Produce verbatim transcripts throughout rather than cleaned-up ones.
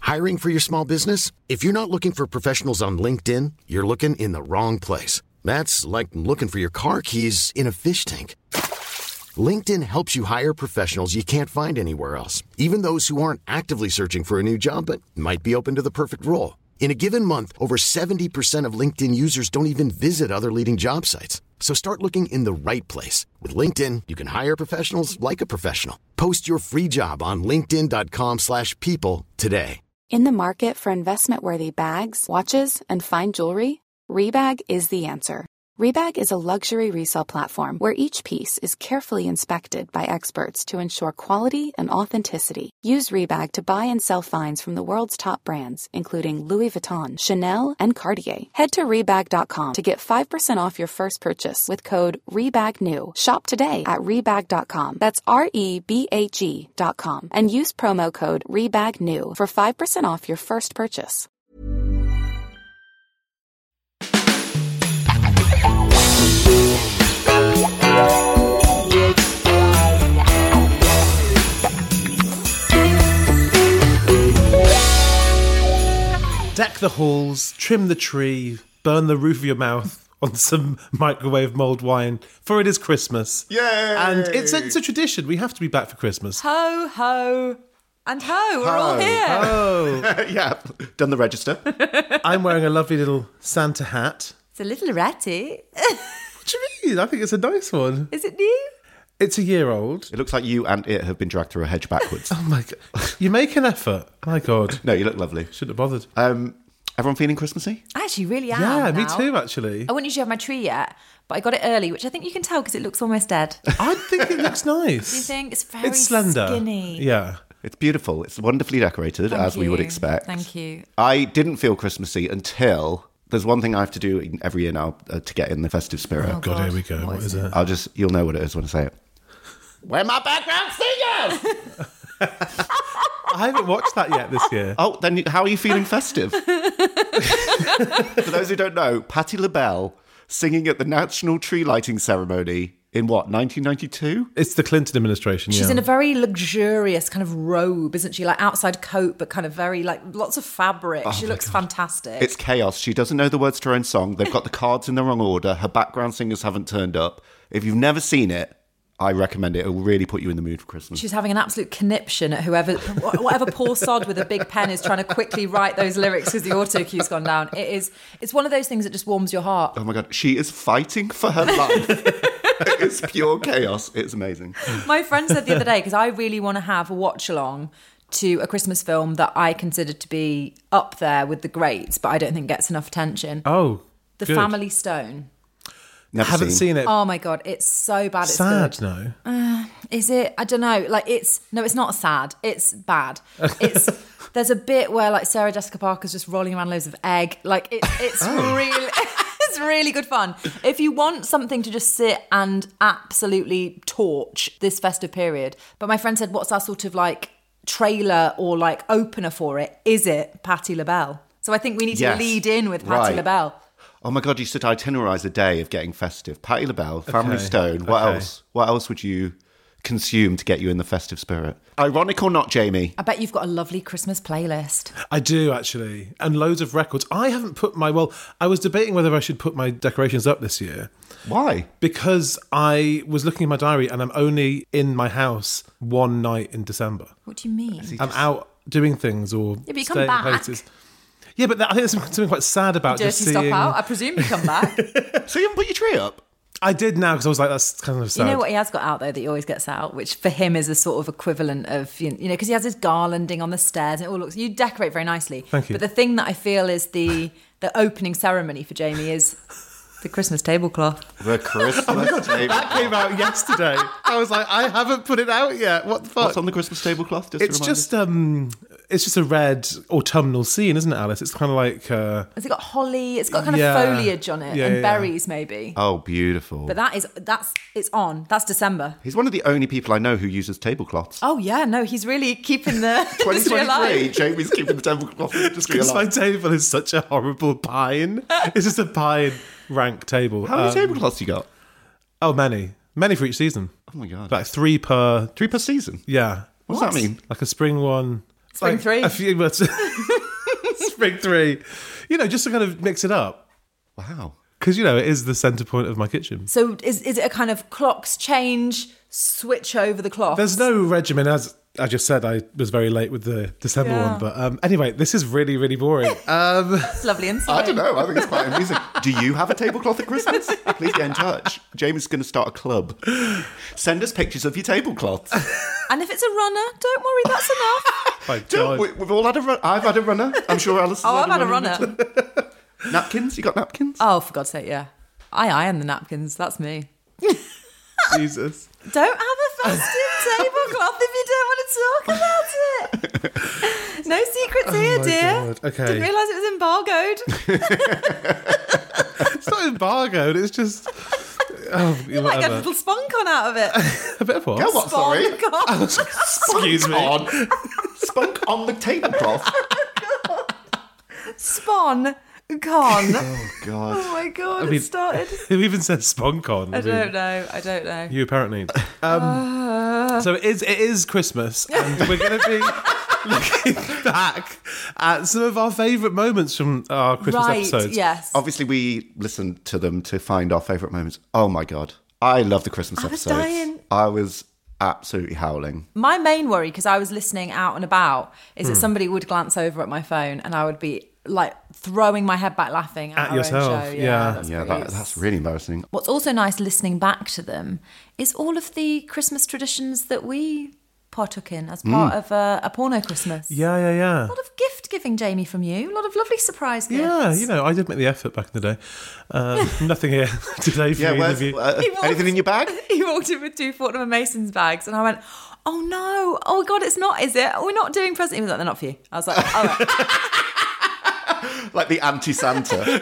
Hiring for your small business? If you're not looking for professionals on LinkedIn, you're looking in the wrong place. That's like looking for your car keys in a fish tank. LinkedIn helps you hire professionals you can't find anywhere else, even those who aren't actively searching for a new job but might be open to the perfect role. In a given month, over seventy percent of LinkedIn users don't even visit other leading job sites. So start looking in the right place. With LinkedIn, you can hire professionals like a professional. Post your free job on linkedin.com slash people today. In the market for investment-worthy bags, watches, and fine jewelry, Rebag is the answer. Rebag is a luxury resale platform where each piece is carefully inspected by experts to ensure quality and authenticity. Use Rebag to buy and sell finds from the world's top brands, including Louis Vuitton, Chanel, and Cartier. Head to Rebag dot com to get five percent off your first purchase with code REBAGNEW. Shop today at Rebag dot com. That's R E B A G dot com. And use promo code REBAGNEW for five percent off your first purchase. Deck the halls, trim the tree, burn the roof of your mouth on some microwave mulled wine, for it is Christmas. Yay! And it's a, it's a tradition. We have to be back for Christmas. Ho, ho, and ho, we're Ho. all here. Oh, Yeah, done the register. I'm wearing a lovely little Santa hat. It's a little ratty. What do you mean? I think it's a nice one. Is it new? It's a year old. It looks like you and it have been dragged through a hedge backwards. Oh my God. You make an effort. My God. No, you look lovely. Shouldn't have bothered. Um, everyone feeling Christmassy? I actually really am. Yeah, me now. too, actually. I wouldn't usually have my tree yet, but I got it early, which I think you can tell because it looks almost dead. I think it looks nice. Do you think? It's very It's slender. skinny. Yeah. It's beautiful. It's wonderfully decorated, Thank as we would you. expect. Thank you. I didn't feel Christmassy until... There's one thing I have to do every year now uh, to get in the festive spirit. Oh, God, here we go. What What is is it? I'll just... You'll know what it is when I say it. Where my background singers? I haven't watched that yet this year. Oh, then you- how are you feeling festive? For those who don't know, Patti LaBelle singing at the National Tree Lighting Ceremony in what, nineteen ninety-two? It's the Clinton administration, She's yeah. in a very luxurious kind of robe, isn't she? Like outside coat, but kind of very like lots of fabric. Oh she looks fantastic. It's chaos. She doesn't know the words to her own song. They've got the cards in the wrong order. Her background singers haven't turned up. If you've never seen it, I recommend it. It will really put you in the mood for Christmas. She's having an absolute conniption at whoever, whatever poor sod with a big pen is trying to quickly write those lyrics because the auto cue's gone down. It is. It's one of those things that just warms your heart. Oh my God. She is fighting for her life. It's pure chaos. It's amazing. My friend said the other day, because I really want to have a watch along to a Christmas film that I consider to be up there with the greats, but I don't think gets enough attention. Oh, The good. Family Stone. Never I haven't seen, it. Oh my God, it's so bad. It's Sad, good. no. Uh, is it? I don't know. Like it's no, it's not sad. It's bad. It's there's a bit where like Sarah Jessica Parker's just rolling around loads of egg. Like it, it's Oh. really. It's really good fun. If you want something to just sit and absolutely torch this festive period. But my friend said, what's our sort of like trailer or like opener for it? Is it Patti LaBelle? So I think we need Yes. to lead in with Patti Right. LaBelle. Oh my God, you should itinerarize a day of getting festive. Patti LaBelle, Family Okay. Stone. What Okay. else? What else would you consume to get you in the festive spirit? Ironic or not, Jamie? I bet you've got a lovely Christmas playlist. I do, actually. And loads of records. I haven't put my... Well, I was debating whether I should put my decorations up this year Why? because I was looking at my diary and I'm only in my house one night in December. What do you mean? I'm out doing things or Yeah, but you come staying back. places. Yeah, but that, I think there's something quite sad about Dirty just stuff seeing... out. I presume you come back. So you haven't put your tree up? I did now because I was like, that's kind of sad. You know what he has got out though that he always gets out, which for him is a sort of equivalent of, you know, because he has his garlanding on the stairs and it all looks, you decorate very nicely. Thank you. But the thing that I feel is the the opening ceremony for Jamie is the Christmas tablecloth. The Christmas table. That came out yesterday. I was like, I haven't put it out yet. What the fuck? What's on the Christmas tablecloth? Just to It's remind just um, it's just a red autumnal scene, isn't it, Alice? It's kind of like uh, Has it got holly? It's got kind Yeah. of foliage on it Yeah, and yeah, berries maybe. us. Oh, beautiful. But that is, that's, it's on. That's December. He's one of the only people I know who uses tablecloths. Oh yeah, no, he's really keeping the twenty industry twenty-three, alive. Jamie's keeping the tablecloth industry because my alive. table is such a horrible pine. It's just a pine rank table. How many Um, tablecloths you got? Oh, many, many for each season. Oh my God. Like three per. Three per season? Yeah. What does that mean? Like a spring one. Spring like, three. A few months. Spring three. You know, just to kind of mix it up. Wow. Because, you know, it is the centre point of my kitchen. So is is it a kind of clocks change, switch over the clock? There's no regimen. As I just said, I was very late with the December Yeah. one. But um, anyway, this is really, really boring. Um, It's lovely insight. I don't know. I think it's quite amusing. Do you have a tablecloth at Christmas? Please get in touch. Jamie's going to start a club. Send us pictures of your tablecloths. And if it's a runner, don't worry, that's enough. my Don't, God. we, we've all had a run. I've had a runner. I'm sure Alice has Oh, I've had had a runner. Napkins? You got napkins? Oh, for God's sake, yeah. I iron the napkins. That's me. Jesus. Don't have a festive tablecloth if you don't want to talk about it. No secrets here, my dear. God, okay. Didn't realise it was embargoed. It's not embargoed. It's just... Oh, You might get a whatever. little spunk on out of it. A bit of what? Go what, sorry? Spunk on. Excuse me. On. Spunk on the tablecloth. Spawn. Con. Oh, God. Oh my God, mean- it started. Who even says spunk on? I don't know. I don't know. You apparently. Um, so it is. It is Christmas, and we're going to be looking back at some of our favourite moments from our Christmas Right, episodes. yes. Obviously, we listened to them to find our favourite moments. Oh, my God. I love the Christmas I was episodes. dying. I was absolutely howling. My main worry, because I was listening out and about, is that somebody would glance over at my phone and I would be like throwing my head back laughing at, At our yourself, own show. yeah. that's Yeah, pretty- that, that's really embarrassing. What's also nice listening back to them is all of the Christmas traditions that we partook in as part of uh, a porno Christmas. Yeah, yeah, yeah. A lot of gift giving, Jamie, from you. A lot of lovely surprise gifts. Yeah, you know, I did make the effort back in the day. Um, nothing here today for Yeah, either where's, of you. uh, He walked- anything in your bag? He walked in with two Fortnum and Mason's bags, and I went, "Oh no! Oh God, it's not, is it? We're not doing present." He was like, "They're not for you." I was like, "All right." Like the anti-Santa.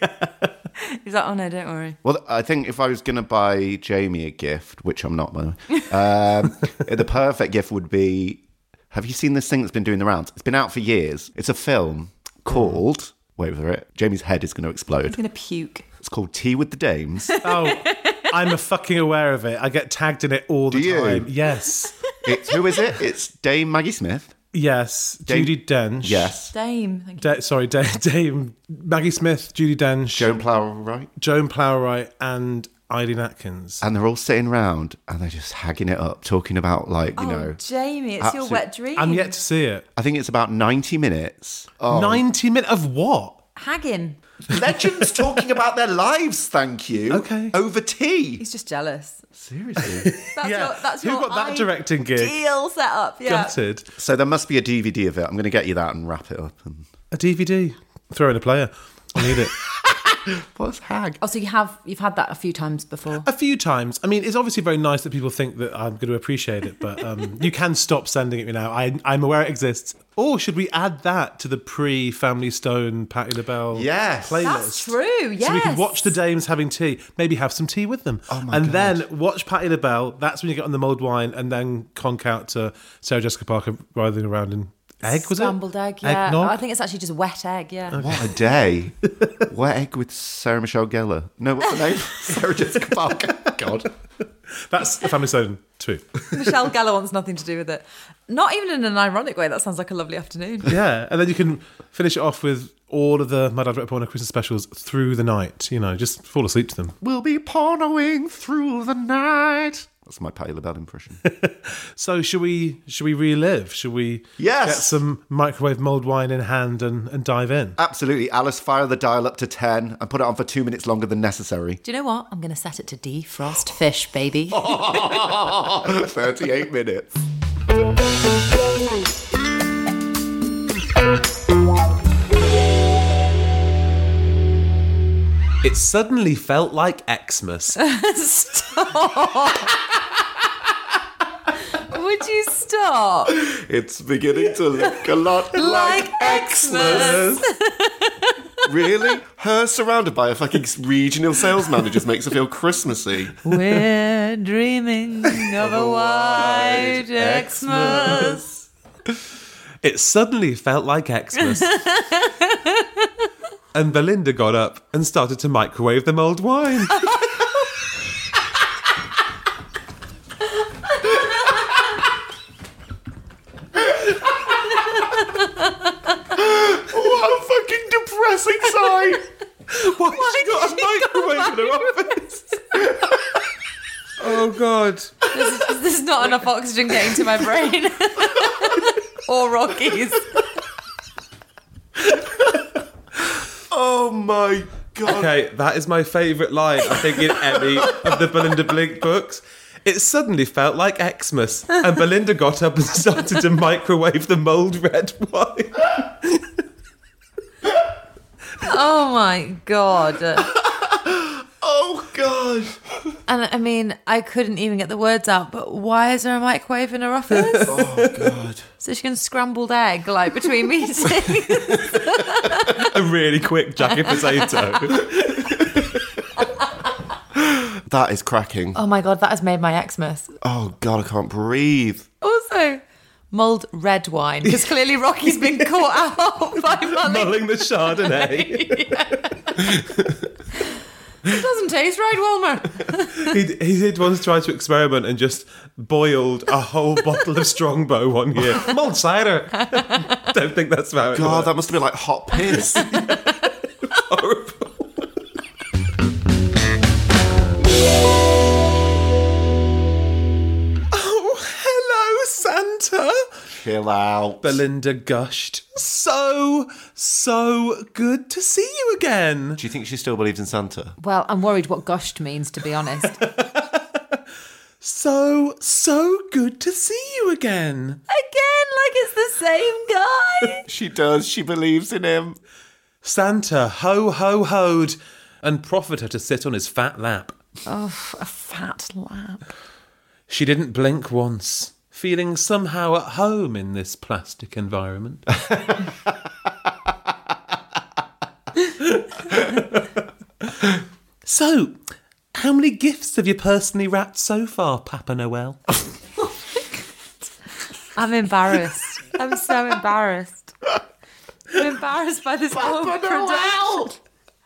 He's like, "Oh no, don't worry." Well, I think if I was going to buy Jamie a gift, which I'm not, by the way, um, the perfect gift would be, have you seen this thing that's been doing the rounds? It's been out for years. It's a film called, wait for it, Jamie's head is going to I'm explode. gonna puke. It's called Tea with the Dames. Oh, I'm a fucking aware of it. I get tagged in it all the Do you? time. Yes. It's, who is it? It's Dame Maggie Smith. Yes. Dame- Judy Dench. Yes. Dame. Thank you. Da- sorry, da- Dame Maggie Smith, Judy Dench, Joan Plowright. Joan Plowright, and Eileen Atkins. And they're all sitting round and they're just hagging it up, talking about, like, you Oh, know, Jamie, it's your absolute- wet dream. I'm yet to see it. I think it's about ninety minutes. Oh. ninety minutes of what? Hagging. Legends talking about their lives, thank you. Okay. Over tea. He's just jealous. Seriously. That's Yeah. your, that's Who your got that directing gig? Deal set up. Yeah. Gutted. So there must be a D V D of it. I'm going to get you that and wrap it up. And A D V D. Throw in a player. I need it. what's hag? Oh, so you have you've had that a few times before. A few times. I mean, it's obviously very nice that people think that I'm going to appreciate it, but um, you can stop sending it me now. I, I'm aware it exists. Or should we add that to the pre-Family Stone, Patti LaBelle Yes. playlist? That's true. Yes. So we can watch the dames having tea, maybe have some tea with them. Oh my and God. then watch Patti LaBelle. That's when you get on the mulled wine, and then conk out to Sarah Jessica Parker writhing around in egg, was Scrambled it? egg. Yeah. Eggnog? I think it's actually just wet egg. Yeah. What a day. Wet egg with Sarah Michelle Gellar. No, what's her name? Sarah Jessica Parker. God. That's a Family Stone too. Michelle Gellar wants nothing to do with it. Not even in an ironic way. That sounds like a lovely afternoon. Yeah, and then you can finish it off with all of the My Dad Wrote a Porno Christmas specials through the night. You know, just fall asleep to them. We'll be pornoing through the night. That's my Patti LaBelle impression. So should we should we relive? Should we Yes. get some microwave mulled wine in hand and, and dive in? Absolutely. Alice, fire the dial up to ten and put it on for two minutes longer than necessary. Do you know what? I'm going to set it to defrost fish, baby. thirty-eight minutes. It suddenly felt like Xmas. Stop. Would you stop? It's beginning to look a lot Like Xmas. Really? Her surrounded by a fucking regional sales manager just makes her feel Christmassy. We're dreaming of a white Xmas. It suddenly felt like Xmas. And Belinda got up and started to microwave the mulled wine. not enough oxygen getting to my brain. Or Rockies. Oh my God. Okay, that is my favourite line, I think, in any of the Belinda Blink books. It suddenly felt like Xmas, and Belinda got up and started to microwave the mulled red wine. Oh my God. Oh God. And I mean, I couldn't even get the words out, but why is there a microwave in her office? Oh God. So she can scrambled egg, like, between meetings. A really quick jacket potato. That is cracking. Oh my God, that has made my Xmas. Oh God, I can't breathe. Also, mulled red wine, because clearly Rocky's been caught out by mulling. Mulling the Chardonnay. It doesn't taste right, Wilmer. he, he did once try to experiment and just boiled a whole bottle of Strongbow one year. Mulled cider. Don't think that's how it God, works. that must have been like hot piss. Horrible. Santa? Chill out. Belinda gushed. So, so good to see you again. Do you think she still believes in Santa? Well, I'm worried what gushed means, to be honest. So, so good to see you again. Again, like it's the same guy. She does. She believes in him. Santa ho ho hoed and proffered her to sit on his fat lap. Oh, a fat lap. She didn't blink once, feeling somehow at home in this plastic environment. So, how many gifts have you personally wrapped so far, Papa Noel? I'm embarrassed. I'm so embarrassed. I'm embarrassed by this whole production.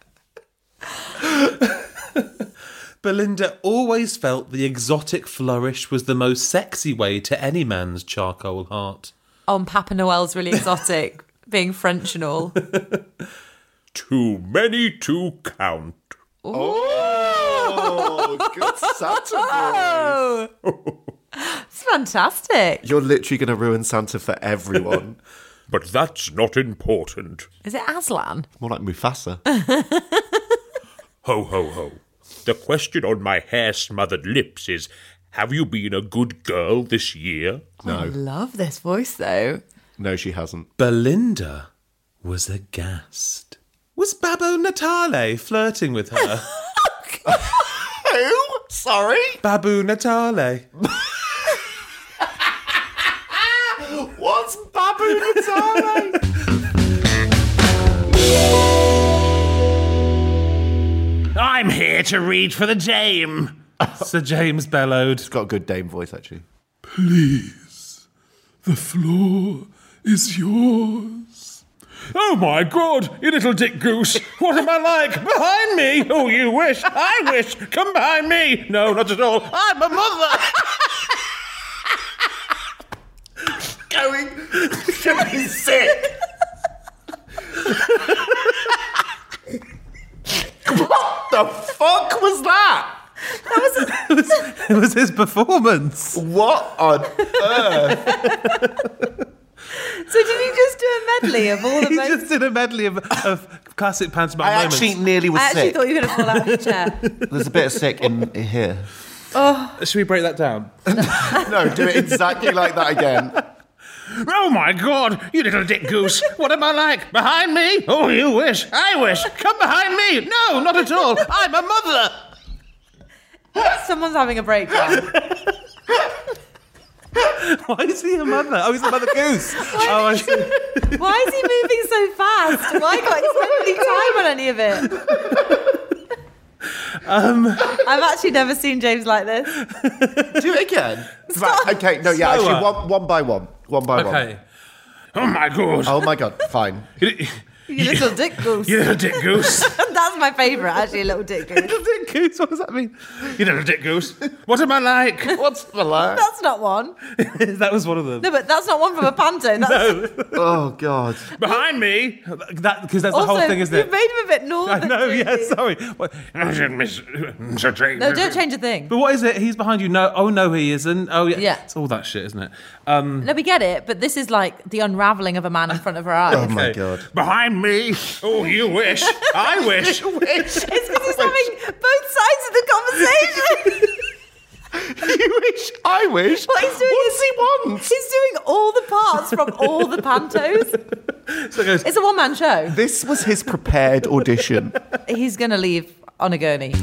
Belinda always felt the exotic flourish was the most sexy way to any man's charcoal heart. Oh, and Papa Noel's really exotic, being French and all. Too many to count. Oh, good Santa boy. Oh, it's fantastic. You're literally going to ruin Santa for everyone. But that's not important. Is it Aslan? More like Mufasa. Ho, ho, ho. The question on my hair-smothered lips is, have you been a good girl this year? Oh, I love this voice, though. No, she hasn't. Belinda was aghast. Was Babbo Natale flirting with her? Who? Sorry? Babu Natale. What's Babu Natale? I'm here to read for the dame. Sir James bellowed. He's got a good dame voice, actually. Please, the floor is yours. Oh, my God, you little dick goose. What am I like? Behind me? Oh, you wish. I wish. Come behind me. No, not at all. I'm a mother. Going, going sick. What the fuck was that? It was, it was his performance. What on earth? So did he just do a medley of all the He most... just did a medley of, of classic pantomime I moments. actually nearly was I actually sick. thought you were going to fall out of your chair. There's a bit of sick in here. Should we break that down? No, do it exactly like that again. Oh, my God, you little dick goose. What am I like? Behind me? Oh, you wish. I wish. Come behind me. No, not at all. I'm a mother. Someone's having a breakdown. Why is he a mother? Oh, he's a mother goose. Oh, I see. Why is he moving so fast? Why can't he spend any time on any of it? Um, I've actually never seen James like this. Do it again. Right, okay, no, yeah, Slower. actually, one, one by one. One by one. okay. Oh, my God. Oh my God, fine. You, You little dick goose. You little dick goose. That's my favourite, actually, little dick goose. Little dick goose, what does that mean? You little dick goose. What am I like? What's the line? That's not one. That was one of them. No, but that's not one from a panto. That's No. Oh, God. Behind me. That because that's also, the whole thing, isn't you've it? made him a bit northern. I know, Jamie. yeah, sorry. What- No, don't change a thing. But what is it? He's behind you. No, oh no, he isn't. Oh yeah, Yeah. It's all that shit, isn't it? Um, No, we get it, but this is like the unravelling of a man in front of our eyes. Oh, my Okay. God. Behind me. Oh, you wish. I wish. It's because he's having both sides of the conversation. You wish, I wish. What he's doing What's is he want? He's doing all the parts from all the pantos. so it goes, It's a one-man show. This was his prepared audition. He's going to leave on a gurney.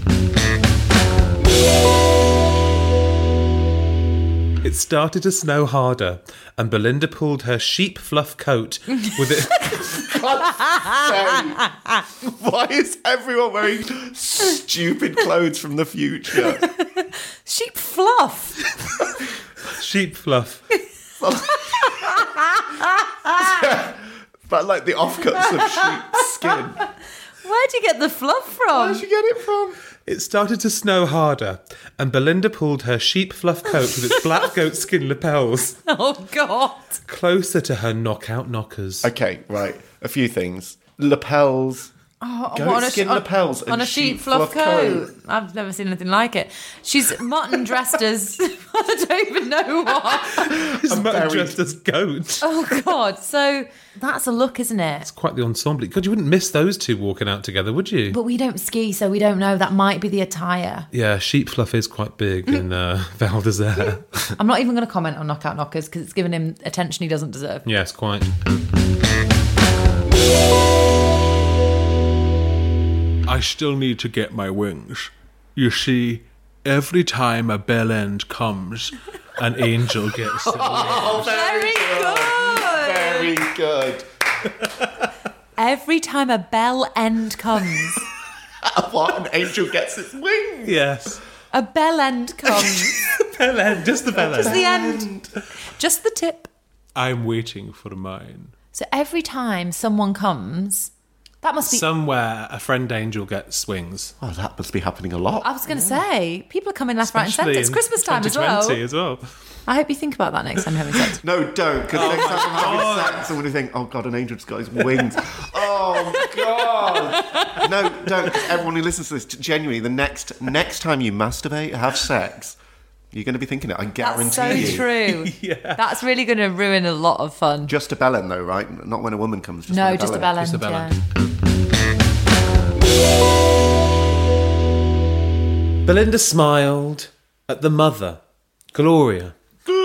It started to snow harder, and Belinda pulled her sheep fluff coat with it. Why is everyone wearing stupid clothes from the future? Sheep fluff. sheep fluff. But like the offcuts of sheep skin. Where'd you get the fluff from? Where'd you get it from? It started to snow harder, and Belinda pulled her sheep fluff coat with its black goat skin lapels Oh, God. closer to her knockout knockers. Okay, right. A few things. Lapels. Oh, Goat on a, skin on- lapels on and a sheep, sheep fluff, fluff coat. coat. I've never seen anything like it. She's mutton dressed as I don't even know what. It's very- dressed as goat. Oh God! So that's a look, isn't it? It's quite the ensemble. God, you wouldn't miss those two walking out together, would you? But we don't ski, so we don't know. That might be the attire. Yeah, sheep fluff is quite big in uh, Val d'Isere. I'm not even going to comment on Knockout Knockers because it's given him attention he doesn't deserve. Yes, quite. I still need to get my wings. You see, every time a bell end comes, An angel gets it. Oh, Very good. Very good. Every time a bell end comes, What? An angel gets its wings. Yes. a bell end comes. Bell end, just the bell end. Just the end. Just the tip. I'm waiting for mine. So every time someone comes, that must be. Somewhere a friend angel gets wings. Oh, that must be happening a lot. I was going to say, people are coming left, right, and centre. Especially It's in Christmas time as well. twenty twenty as well. I hope you think about that next time you're having sex. No, don't, because next time I'm having sex, someone will think, oh, God, an angel just got his wings. Oh, God. No, don't, because everyone who listens to this, genuinely, the next next time you masturbate, have sex, you're going to be thinking it, I guarantee That's so you. true. Yeah. That's really going to ruin a lot of fun. Just a bellend, though, right? Not when a woman comes. Just no, when a just a bellend. bell end. Just a bell yeah. Belinda smiled at the mother, Gloria.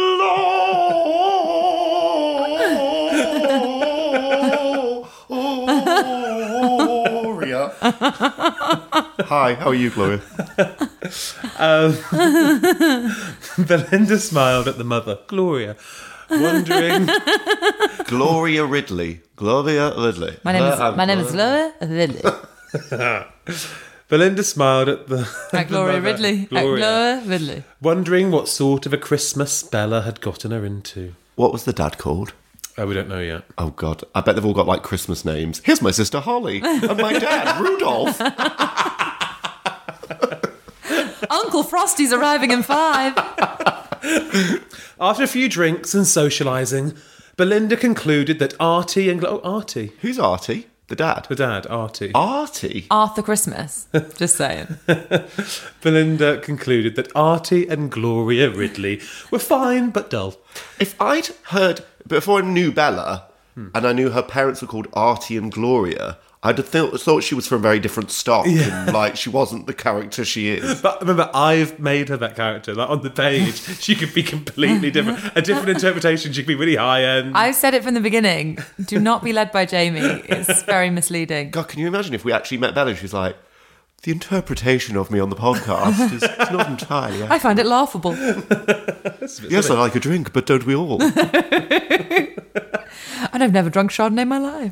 Gloria. Hi, how are you, Gloria? Belinda smiled at the mother, Gloria, wondering. Gloria Ridley. Gloria Ridley. My name is Uh, my name is Laura Ridley. Belinda smiled at the, At the Gloria mother, Ridley. At Gloria, Laura Ridley. wondering what sort of a Christmas Bella had gotten her into. What was the dad called? Oh, we don't know yet. Oh, God. I bet they've all got, like, Christmas names. Here's my sister Holly. And my dad, Rudolph. Uncle Frosty's arriving in five. After a few drinks and socialising, Belinda concluded that Artie and Glo- oh, Artie, Who's Artie? The dad? the dad, Artie. Artie? Arthur Christmas. Just saying. Belinda concluded that Artie and Gloria Ridley were fine but dull. If I'd heard, before I knew Bella, and I knew her parents were called Artie and Gloria, I'd have th- thought she was from very different stock. And, like, she wasn't the character she is. But remember, I've made her that character. Like on the page, she could be completely different. A different interpretation. She could be really high end. I've said it from the beginning. Do not be led by Jamie. It's very misleading. God, can you imagine if we actually met Bella and she was like, the interpretation of me on the podcast is, is not entirely I find it laughable. Yes, I like a drink, but don't we all? And I've never drunk Chardonnay in my life.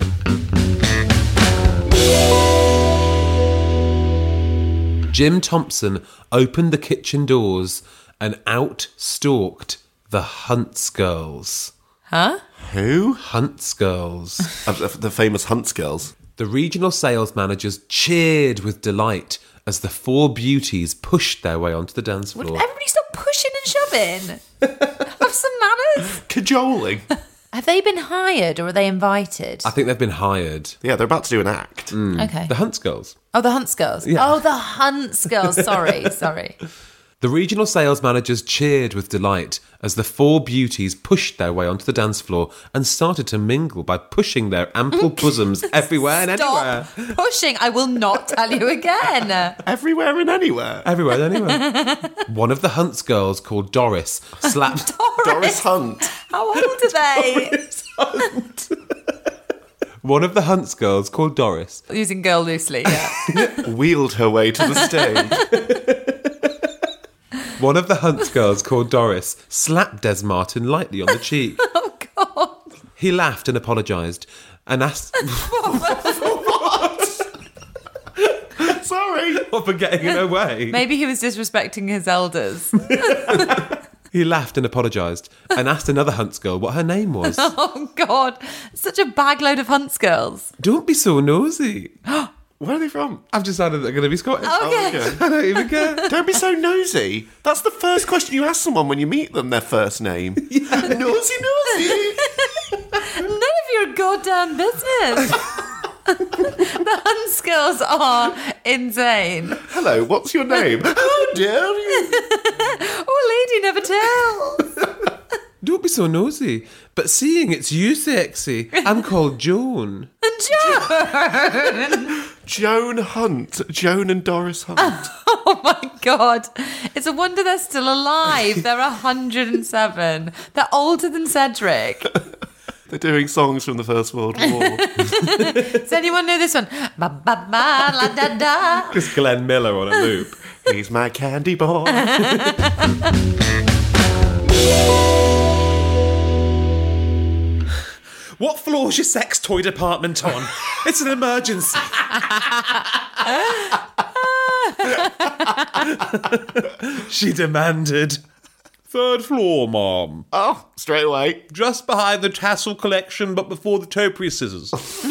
Jim Thompson opened the kitchen doors and out stalked the Hunts girls. Huh? Who? Hunts girls. Uh, the famous Hunts girls. The regional sales managers cheered with delight as the four beauties pushed their way onto the dance floor. Would everybody stop pushing and shoving? Have some manners. Cajoling. Have they been hired or are they invited? I think they've been hired. Yeah, they're about to do an act. Okay. The Hunts girls. Oh, the Hunts girls. Yeah. Oh, the Hunts girls. Sorry, sorry. The regional sales managers cheered with delight as the four beauties pushed their way onto the dance floor and started to mingle by pushing their ample bosoms everywhere and Stop anywhere. pushing. I will not tell you again. Everywhere and anywhere. Everywhere and anywhere. One of the Hunts girls, called Doris, slapped... Doris Hunt. How old are they? One of the Hunts girls, called Doris, Using girl loosely, yeah. Wheeled her way to the stage. One of the Hunts girls, called Doris, slapped Des Martin lightly on the cheek. Oh, God. He laughed and apologised and asked... Sorry. for getting in her way. Maybe he was disrespecting his elders. He laughed and apologised and asked another Hunts girl what her name was. Oh, God. Such a bag load of Hunts girls. Don't be so nosy. Where are they from? I've decided they're going to be Scottish. Okay. Okay. I don't even care. Don't be so nosy. That's the first question you ask someone when you meet them, their first name. Nosy, nosy. None of your goddamn business. The Hunts girls are insane. Hello, what's your name? How dare you? Oh, lady never tells. Don't be so nosy. But seeing it's you, sexy, I'm called Joan. And Joan. Joan Hunt. Joan and Doris Hunt. Oh, my God. It's a wonder they're still alive. They're one hundred seven. They're older than Cedric. They're doing songs from the First World War. Does anyone know this one? Ba ba ba la da da. Just Glenn Miller on a loop. He's my candy boy. What floor's your sex toy department on? It's an emergency. She demanded. Third floor, Mom. Oh, straight away. Just behind the tassel collection, but before the topiary scissors.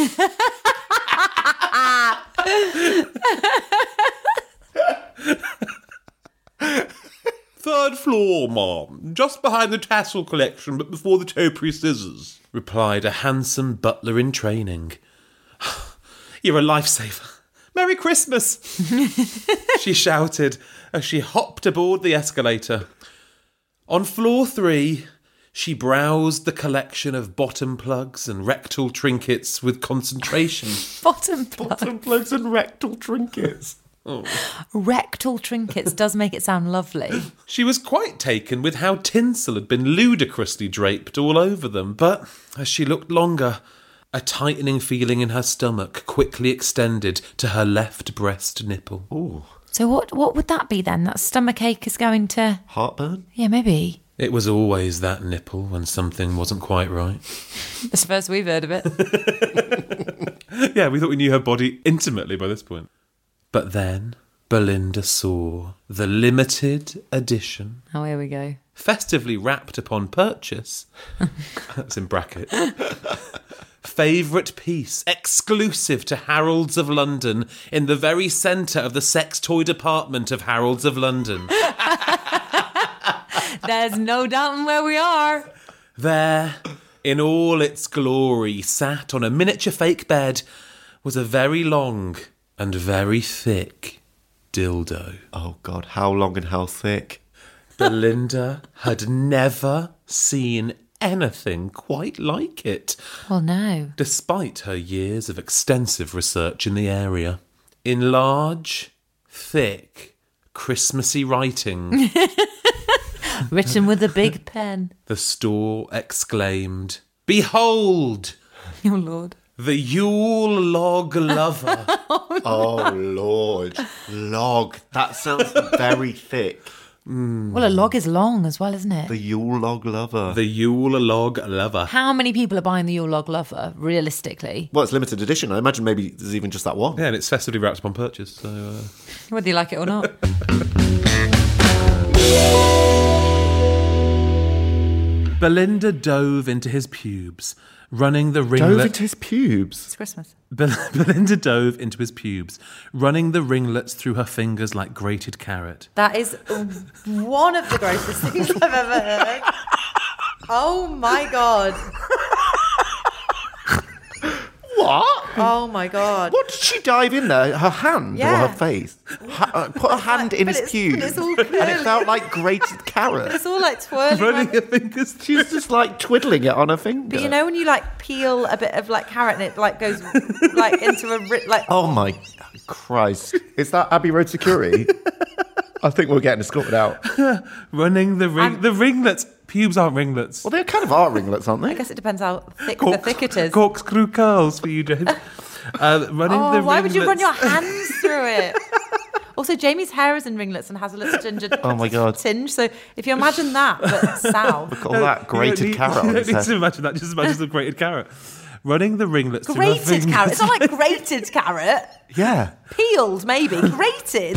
Third floor, Mom. Just behind the tassel collection, but before the topiary scissors, replied a handsome butler in training. You're a lifesaver. Merry Christmas, she shouted as she hopped aboard the escalator. On floor three, she browsed the collection of bottom plugs and rectal trinkets with concentration. Bottom plug. Bottom plugs and rectal trinkets. Oh. Rectal trinkets does make it sound lovely. She was quite taken with how tinsel had been ludicrously draped all over them, but as she looked longer, a tightening feeling in her stomach quickly extended to her left breast nipple. Ooh. So what what would that be then? That stomach ache is going to... Heartburn? Yeah, maybe. It was always that nipple when something wasn't quite right. It's the first we've heard of it. Yeah, we thought we knew her body intimately by this point. But then Belinda saw the limited edition, Oh, here we go. festively wrapped upon purchase, that's in bracket, favourite piece, exclusive to Harrods of London, in the very centre of the sex toy department of Harrods of London. There's no doubting where we are. There, in all its glory, sat on a miniature fake bed, was a very long and very thick dildo. Oh, God. How long and how thick? Belinda had never seen anything quite like it, Well, no. despite her years of extensive research in the area. In large, thick, Christmassy writing, Written with a big pen. the store exclaimed, "Behold, Oh, Lord. the Yule log lover." Oh, Lord. Log. That sounds very thick. Well, a log is long as well, isn't it? The Yule log lover. The Yule log lover. How many people are buying the Yule log lover, realistically? Well, it's limited edition. I imagine maybe there's even just that one. Yeah, and it's festively wrapped upon purchase, so... Uh... Whether you like it or not. Belinda dove into his pubes, running the Dove ringlet. into his pubes. It's Christmas. Bel- Belinda dove into his pubes, running the ringlets through her fingers like grated carrot. That is one of the grossest things I've ever heard. Oh my God. What? Oh my God. What did she dive in there? Her hand Yeah. or her face? Ha- uh, put her hand in But his it's- pubes. but it's all and it curly. felt like grated carrot. It's all like twirling. Running around. her fingers. She's just like twiddling it on her finger. But you know when you like peel a bit of like carrot and it like goes like into a ri- like Oh my Christ. Is that Abbey Road Security? I think we're getting escorted out. Running the ring. And- the ringlets. Pubes aren't ringlets. Well, they kind of are ringlets, aren't they? I guess it depends how thick Corks- the thick it is. Corkscrew curls for you, James. Uh, running Oh, the why would you run your ringlets- hands through it? Also, Jamie's hair is in ringlets and has a little ginger Oh my God. tinge. So if you imagine that, but south. All that You grated don't need- carrot You on don't his need head. to imagine that. Just imagine the grated carrot. Running the ringlets through her Grated fingers. carrot. It's not like grated carrot. Yeah. Peeled, maybe. Grated.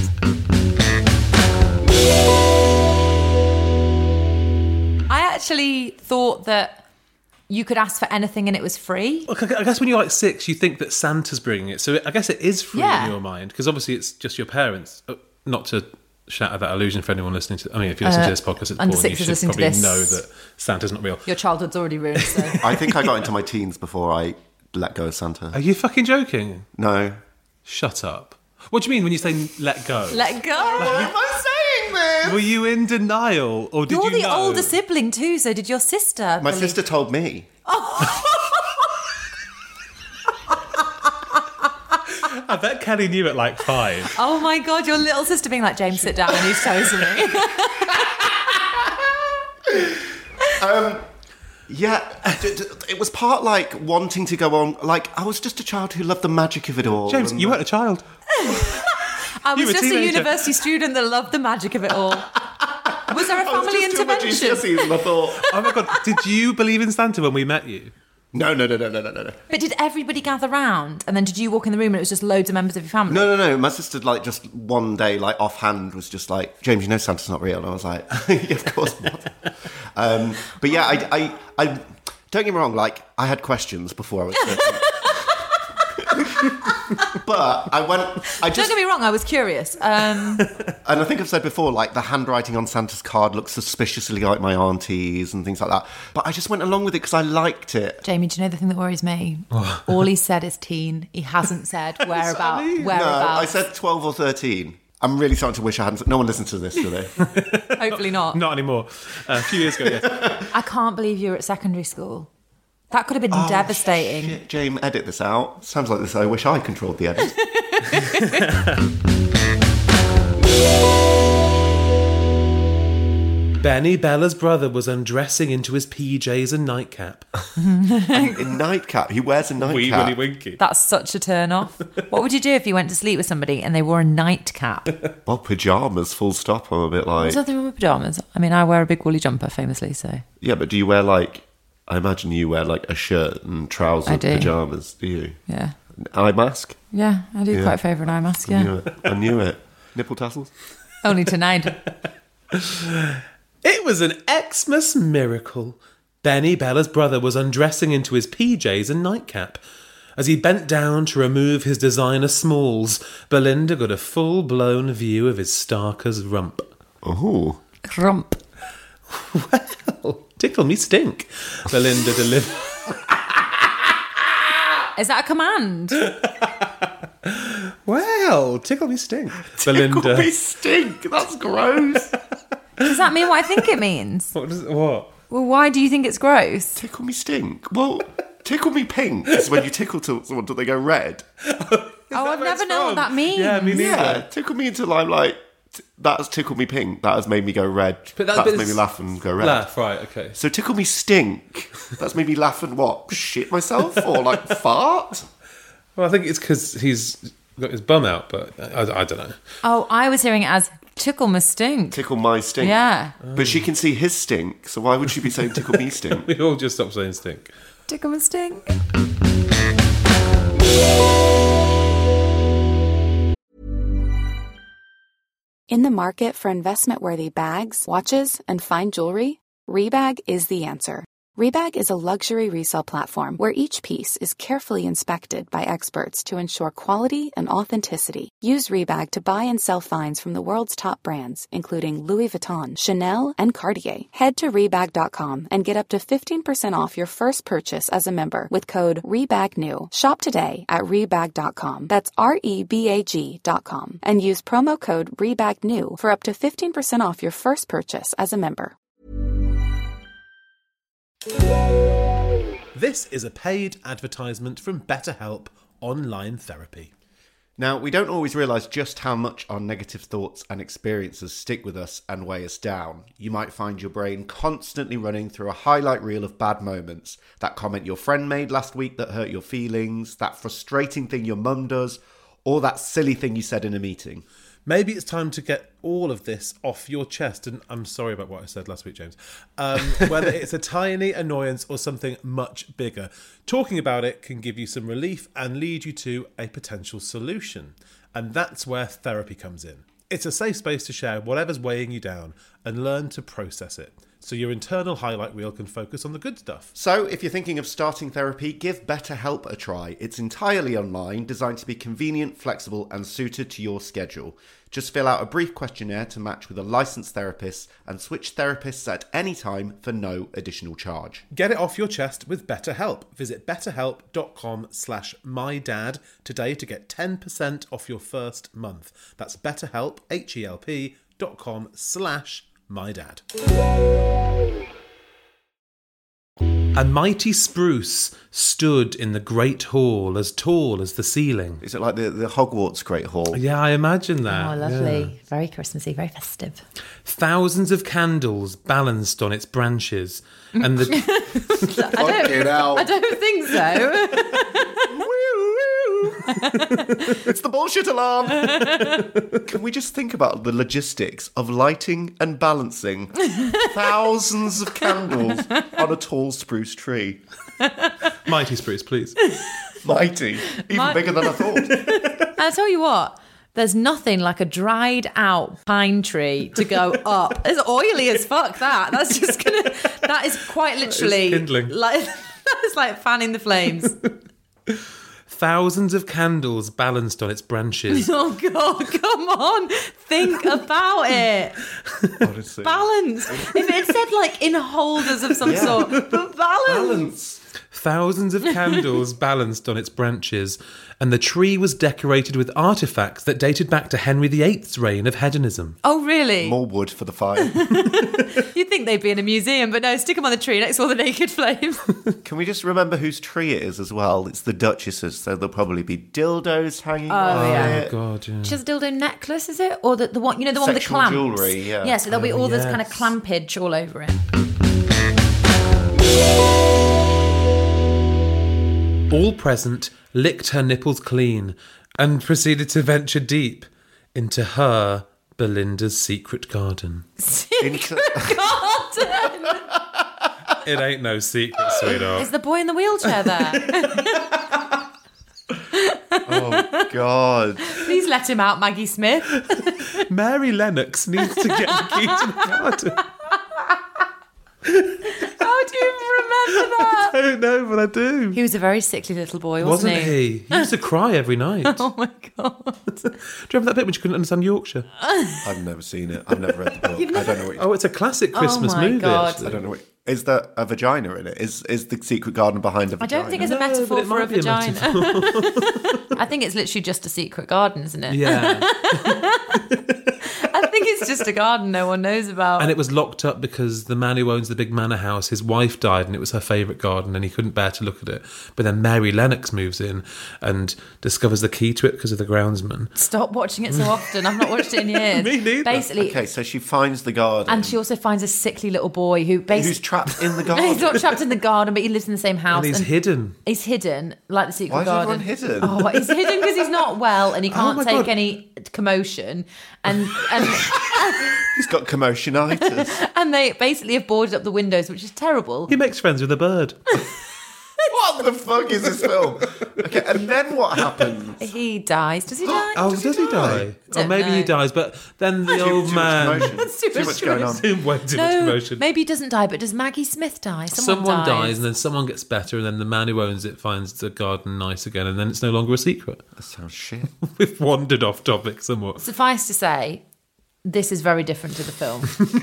I actually thought that you could ask for anything and it was free. Look, I guess when you're like six, you think that Santa's bringing it. So I guess it is free Yeah. in your mind because obviously it's just your parents. Uh, Not to shatter that illusion for anyone listening to. I mean, if you're listening Uh, to this podcast at the under point, you sixes should listening to probably this. know that Santa's not real. Your childhood's already ruined, so. I think I got into my teens before I let go of Santa. Are you fucking joking? No. Shut up. What do you mean when you say let go? Let go. am I saying this? Were you in denial or did You're you the know? older sibling too, so did your sister? My believe- sister told me. I bet Kelly knew at like five. Oh my God, your little sister being like, James, sit down and he's chosen me. Yeah, d- d- it was part like wanting to go on. Like, I was just a child who loved the magic of it all. James, and- you weren't a child. I You was were a just a teenager. university student that loved the magic of it all. Was there a I was family just doing my intervention? G C S Es and I thought, Oh my God, did you believe in Santa when we met you? no, no, no, no, no, no, no, no. But did everybody gather round? And then did you walk in the room and it was just loads of members of your family? No, no, no. My sister, like, just one day, like, offhand, was just like, James, you know Santa's not real. And I was like, yeah, of course not. um, but yeah, I, I, I, don't get me wrong, like, I had questions before I was thirteen. But I went, I Don't just, get me wrong, I was curious. Um, and I think I've said before, like, the handwriting on Santa's card looks suspiciously like my auntie's and things like that. But I just went along with it because I liked it. Jamie, do you know the thing that worries me? All he said is teen. He hasn't said whereabout. mean? No, Whereabouts. I said twelve or thirteen. I'm really starting to wish I hadn't. No one listens to this, do they? Hopefully not. Not anymore. Uh, a few years ago, yeah. I can't believe you were at secondary school. That could have been Oh, devastating. Shit, James, edit this out. Sounds like this. I wish I controlled the edit. Benny Bella's brother was undressing into his P Js and nightcap. In nightcap, he wears a Wee nightcap. Willy Winky. That's such a turn off. What would you do if you went to sleep with somebody and they wore a nightcap? Well, pajamas, full stop. I'm a bit like, There's nothing wrong with pyjamas. I mean, I wear a big woolly jumper famously, so. yeah, but do you wear like? I imagine you wear like a shirt and trousers, I and do. pajamas. Do you? Yeah. Eye mask. Yeah, I do Yeah. quite favour an eye mask, I yeah. knew it. I knew it. Nipple tassels. Only tonight. It was an Xmas miracle. Benny Bella's brother was undressing into his P Js and nightcap. As he bent down to remove his designer smalls, Belinda got a full-blown view of his Starker's rump. Oh, Crump. Well, tickle me stink, Belinda delivered. Is that a command? Well, tickle me stink, Belinda. we stink. That's gross. Does that mean what I think it means? What does what? Well, why do you think it's gross? Tickle me stink. Well, tickle me pink is when you tickle to someone till they go red. Oh, I've never known what that means. Yeah, me neither. Yeah, tickle me until I'm like, t- that has tickled me pink. That has made me go red. But that- that's but made me it's- laugh and go red. Laugh, right? Okay. So tickle me stink. That's made me laugh and what? Shit myself or like fart? Well, I think it's because he's got his bum out, but I, I don't know. Oh, I was hearing it as tickle my stink. Tickle my stink. Yeah. But she can see his stink, so why would she be saying tickle me stink? We all just stop saying stink. Tickle my stink. In the market for investment-worthy bags, watches, and fine jewelry, Rebag is the answer. Rebag is a luxury resale platform where each piece is carefully inspected by experts to ensure quality and authenticity. Use Rebag to buy and sell finds from the world's top brands, including Louis Vuitton, Chanel, and Cartier. Head to Rebag dot com and get up to fifteen percent off your first purchase as a member with code REBAGNEW. Shop today at Rebag dot com. That's R E B A G dot com. And use promo code REBAGNEW for up to fifteen percent off your first purchase as a member. This is a paid advertisement from BetterHelp Online Therapy. Now, we don't always realise just how much our negative thoughts and experiences stick with us and weigh us down. You might find your brain constantly running through a highlight reel of bad moments. That comment your friend made last week that hurt your feelings, that frustrating thing your mum does, or that silly thing you said in a meeting. Maybe it's time to get all of this off your chest. And I'm sorry about what I said last week, James. Um, whether it's a tiny annoyance or something much bigger, talking about it can give you some relief and lead you to a potential solution. And that's where therapy comes in. It's a safe space to share whatever's weighing you down and learn to process it, so your internal highlight reel can focus on the good stuff. So, if you're thinking of starting therapy, give BetterHelp a try. It's entirely online, designed to be convenient, flexible, and suited to your schedule. Just fill out a brief questionnaire to match with a licensed therapist and switch therapists at any time for no additional charge. Get it off your chest with BetterHelp. Visit betterhelp.com slash mydad today to get ten percent off your first month. That's betterhelp, H-E-L-P dot com slash mydad. A mighty spruce stood in the great hall as tall as the ceiling. Is it like the, the Hogwarts Great Hall? Yeah, I imagine that. Oh, lovely. Yeah. Very Christmassy, very festive. Thousands of candles balanced on its branches. And the... I, don't, I don't think so. It's the bullshit alarm. Can we just think about the logistics of lighting and balancing thousands of candles on a tall spruce tree? Mighty spruce, please. Mighty. Even Mi- bigger than I thought. I'll tell you what. There's nothing like a dried out pine tree to go up. It's oily as fuck, that. That's just gonna, that is quite literally. It's kindling. Like, that's like fanning the flames. Thousands of candles balanced on its branches. Oh, God, come on. Think about it. Honestly. Balance. If it said, like, in holders of some Yeah. sort, but balance. Balance. Thousands of candles balanced on its branches, and the tree was decorated with artefacts that dated back to Henry the Eighth's reign of hedonism. Oh, really? More wood for the fire. You'd think they'd be in a museum, but no, stick them on the tree next to all the naked flames. Can we just remember whose tree it is as well? It's the Duchess's, so there'll probably be dildos hanging Oh, on yeah. it. Oh, God, yeah. She has a dildo necklace, is it? Or the, the one, you know, the one with the Sexual clamps? jewellery, yeah. Yeah, so there'll be Oh, all this yes. kind of clampage all over it. All present licked her nipples clean and proceeded to venture deep into her, Belinda's, secret garden. Into- Garden! It ain't no secret, sweetheart. Is the boy in the wheelchair there? oh, God. Please let him out, Maggie Smith. Mary Lennox needs to get the key to the garden. How do you remember that? I don't know, but I do. He was a very sickly little boy, wasn't, Wasn't he? He used to cry every night. Oh, my God. Do you remember that bit when she couldn't understand Yorkshire? I've never seen it. I've never read the book. I don't know what you Oh, it's a classic Christmas my movie. God. actually. I don't know. What, is there a vagina in it? Is is the secret garden behind a I vagina? don't think it's a No, but metaphor it for a might be a vagina. I think it's literally just a secret garden, isn't it? Yeah. I think it's just a garden no one knows about. And it was locked up because the man who owns the big manor house, his wife died and it was her favourite garden and he couldn't bear to look at it. But then Mary Lennox moves in and discovers the key to it because of the groundsman. Stop watching it so often. I've not watched it in years. Me neither. Basically, Okay, so she finds the garden. and she also finds a sickly little boy who who's basically trapped in the he's garden. not trapped in the garden, but he lives in the same house. And he's hidden. He's hidden, like the secret Why is garden. everyone hidden? Oh, he's hidden because he's not well and he can't my take God. any commotion. And and He's got commotionitis. and they basically have boarded up the windows, which is terrible. He makes friends with a bird. What the fuck is this film? Okay, and then what happens? He dies. Does he die? Oh, does, he die? Or Don't maybe he know. dies, but then the Too- old too much man. commotion. Too Too much much going on. Way too much No, commotion. maybe he doesn't die, but does Maggie Smith die? Someone, Someone dies, and then someone gets better, and then the man who owns it finds the garden nice again, and then it's no longer a secret. That sounds shit. We've wandered off topic somewhat. Suffice to say, this is very different to the film.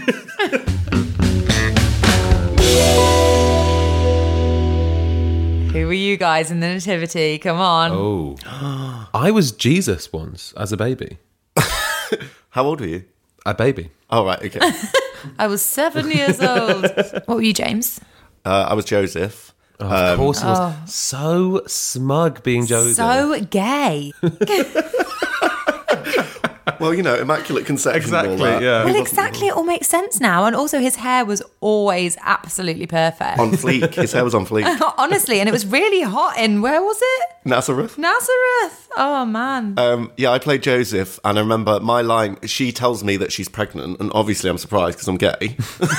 Who were you guys in the nativity? Come on. Oh. I was Jesus once as a baby. How old were you? A baby. Oh, right, okay. I was seven years old. What were you, James? Uh, I was Joseph. Oh, of course he was. So smug being Joseph. So gay. Well, you know, Immaculate Conception and all Exactly, that. yeah. Well, exactly. It all makes sense now. And also, his hair was always absolutely perfect. On fleek. His hair was on fleek. Honestly, and it was really hot in, where was it? Nazareth. Nazareth. Oh, man. Um, yeah, I played Joseph, and I remember my line, she tells me that she's pregnant, and obviously I'm surprised because I'm gay.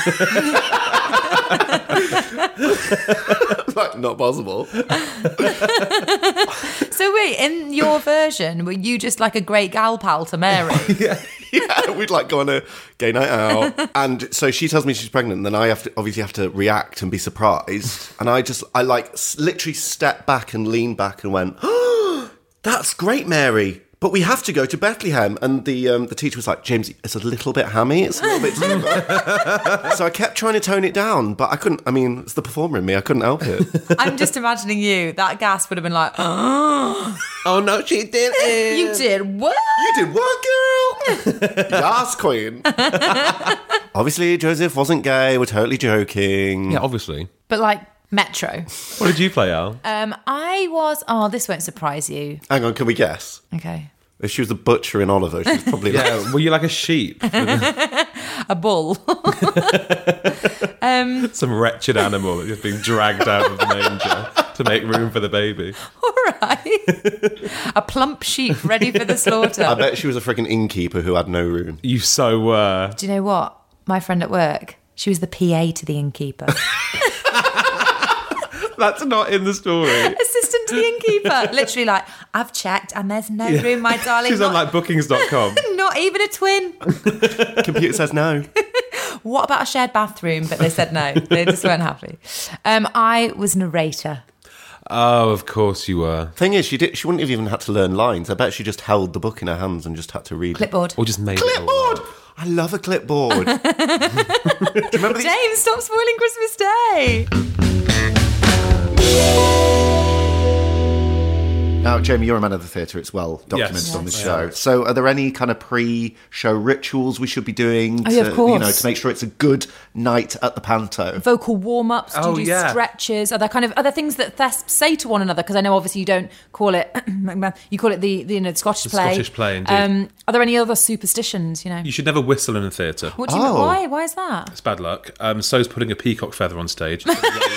Like, not possible. So wait, in your version, were you just like a great gal pal to Mary? yeah, yeah, we'd like go on a gay night out. And so she tells me she's pregnant, and then I have to obviously have to react and be surprised. And I just, I like s- literally stepped back and leaned back and went, oh, that's great, Mary. But we have to go to Bethlehem. And the um, the teacher was like, James, it's a little bit hammy. It's a little bit too much. So I kept trying to tone it down, but I couldn't. I mean, it's the performer in me. I couldn't help it. I'm just imagining you. That gasp would have been like, oh, Oh, no, she didn't. you did what? You did what, girl? Yes, queen. Obviously, Joseph wasn't gay. We're totally joking. Yeah, obviously. But like Metro. What did you play, Al? Um, I was. Oh, this won't surprise you. Hang on, can we guess? Okay. If she was the butcher in Oliver, she was probably like, Yeah, were you like a sheep? A bull. um, Some wretched animal that's just being dragged out of the manger to make room for the baby. all right. A plump sheep ready for the slaughter. I bet she was a freaking innkeeper who had no room. You so were. Do you know what? My friend at work, she was the P A to the innkeeper. That's not in the story. Assistant to the innkeeper. Literally like, I've checked and there's no room, my darling. She's on Not- like bookings dot com. Not even a twin. Computer says no. What about a shared bathroom? But they said no. They just weren't happy. Um, I was narrator. Oh, of course you were. Thing is, she did. She wouldn't have even had to learn lines. I bet she just held the book in her hands and just had to read it. Clipboard. Or just made it all Clipboard! up. I love a clipboard. Do you remember these? James, stop spoiling Christmas Day. Now, Jamie, you're a man of the theatre. It's well documented Yes. on this Yes. show. So, are there any kind of pre-show rituals we should be doing Oh, to, yeah, of course. you know, to make sure it's a good night at the Panto? Vocal warm-ups. Do Oh, you do yeah. stretches? Are there kind of are there things that thesps say to one another? Because I know obviously you don't call it. You call it the, the you know the Scottish The play. Scottish play, indeed. Um, are there any other superstitions? You know. You should never whistle in a theatre. What do you? Oh. Why? Why is that? It's bad luck. Um, so's putting a peacock feather on stage.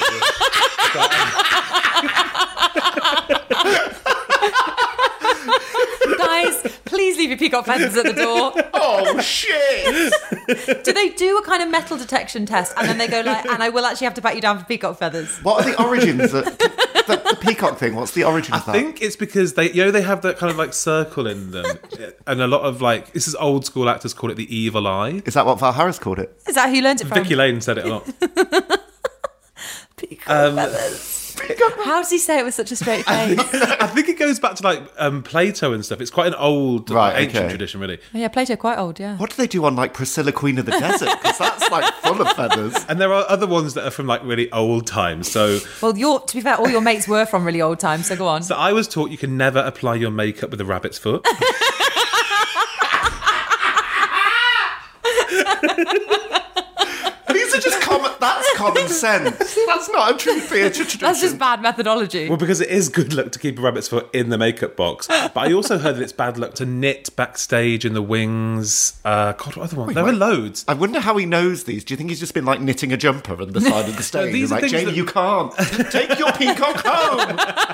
Guys, please leave your peacock feathers at the door. Oh shit! Do they do a kind of metal detection test and then they go like, and I will actually have to pat you down for peacock feathers? What are the origins? of, the, the peacock thing. What's the origin I of that? think it's because they, you know, they have that kind of like circle in them, and a lot of like this is old school actors call it the evil eye. Is that what Val Harris called it? Is that who you learned it from? Vicky Lane said it a lot. Peacock Um, feathers. How does he say it with such a straight face? I think it goes back to like um, Plato and stuff. It's quite an old, Right, ancient okay. tradition, really. Oh, yeah, Plato quite old, yeah. What do they do on like Priscilla, Queen of the Desert? Because that's like full of feathers. And there are other ones that are from like really old times. So, Well, your to be fair, all your mates were from really old times, so go on. so I was taught you can never apply your makeup with a rabbit's foot. These are just common. That's common sense. That's not a true theatre tradition. That's just bad methodology. Well, because it is good luck to keep a rabbit's foot in the makeup box. But I also heard that it's bad luck to knit backstage in the wings. Uh, God, what other ones? There are loads. I wonder how he knows these. Do you think he's just been like knitting a jumper on the side of the stage? these He's are like, things Jamie, that- you can't. Take your peacock home.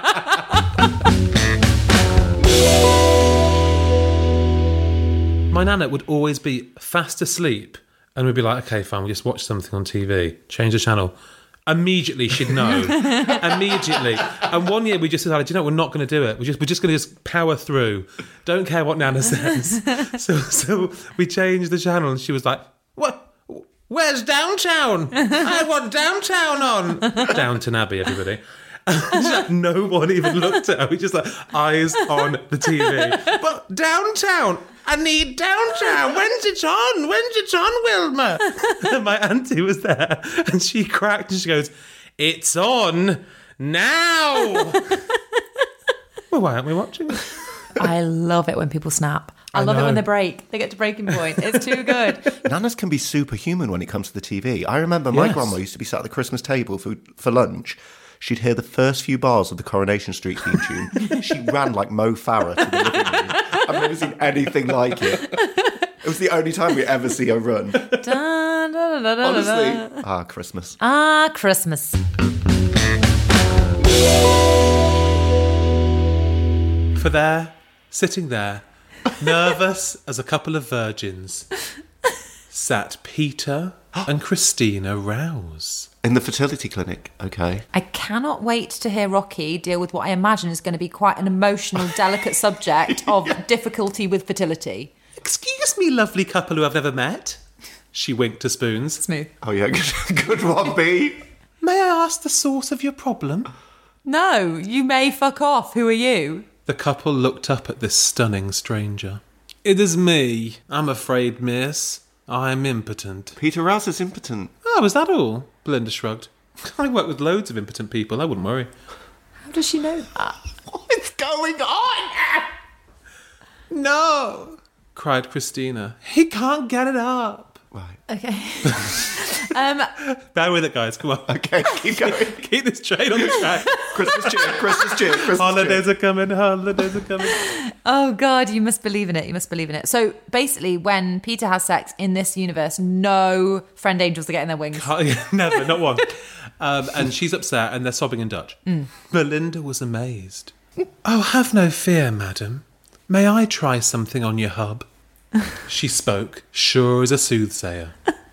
My nana would always be fast asleep and we'd be like, okay, fine, we'll just watch something on T V, change the channel. Immediately she'd know. Immediately. And one year we just decided, you know, we're not going to do it. We're just we're just going to just power through. Don't care what Nana says. so so we changed the channel, and she was like, "What? Where's Downtown? I want Downtown on." Downton Abbey, everybody. Like, no one even looked at her. We just like eyes on the T V. But Downtown. I need Downtown. When's it on? When's it on, Wilma? And my auntie was there, and she cracked and she goes, "It's on now." Well, why aren't we watching it? I love it when people snap. I, I love know. it when they break. They get to breaking point. It's too good. Nanas can be superhuman when it comes to the T V. I remember my Yes. grandma used to be sat at the Christmas table for, for lunch. She'd hear the first few bars of the Coronation Street theme tune. She ran like Mo Farah to the living room. I've never seen anything like it. It was the only time we ever see her run. Da, da, da, da, da, Honestly. da. Ah, Christmas. Ah, Christmas. For there, sitting there, nervous as a couple of virgins, sat Peter and Christina Rouse. In the fertility clinic. Okay. I cannot wait to hear Rocky deal with what I imagine is going to be quite an emotional, delicate subject of difficulty with fertility. Excuse me, lovely couple who I've never met. She winked to Spoons. Smooth. Oh, yeah. Good, good one, B. May I ask the source of your problem? No, you may fuck off. Who are you? The couple looked up at this stunning stranger. It is me. I'm afraid, miss. I'm impotent. Peter Rouse is impotent. Oh, is that all? Belinda shrugged. I work with loads of impotent people. I wouldn't worry. How does she know that? What is going on? No, cried Christina. He can't get it up. Right. Okay. um, Bear with it, guys. Come on. Okay, keep going. Keep this train on the track. Christmas cheer, Christmas cheer, Christmas Holidays cheer. are coming. Holidays are coming. oh, God, you must believe in it. You must believe in it. So basically, when Peter has sex in this universe, no friend angels are getting their wings. Never, not one. Um, and she's upset, and they're sobbing in Dutch. Mm. Belinda was amazed. Oh, have no fear, madam. May I try something on your hub? She spoke, sure as a soothsayer.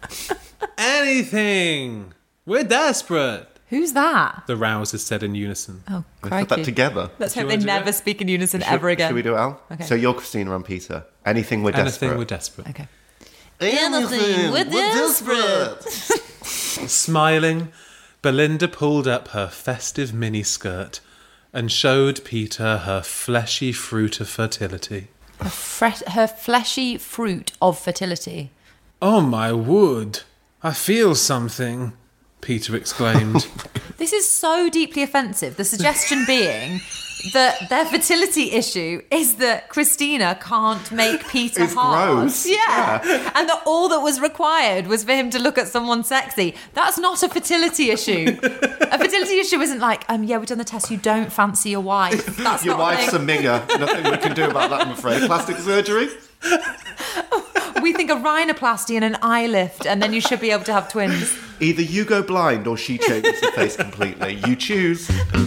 Anything! We're desperate! Who's that? The Rouses said in unison. Oh, We put crikey. that together. Let's Do you hope they wanna do never it? speak in unison Should- ever again. Should we do it, Al? Okay. So you're Christina and Peter. Anything we're Anything desperate. we're desperate. Okay. Anything we're desperate. Smiling, Belinda pulled up her festive miniskirt and showed Peter her fleshy fruit of fertility. Her, fre- her fleshy fruit of fertility. Oh, my wood! I feel something, Peter exclaimed. This is so deeply offensive. The suggestion being that their fertility issue is that Christina can't make Peter It's hard. gross. Yeah. And that all that was required was for him to look at someone sexy. That's not a fertility issue. A fertility issue isn't like, um, yeah, we've done the test, you don't fancy your wife. That's Your not a wife's a thing. minger. Nothing we can do about that, I'm afraid. Plastic surgery? We think a rhinoplasty and an eye lift, and then you should be able to have twins. Either you go blind or she changes her face completely. You choose.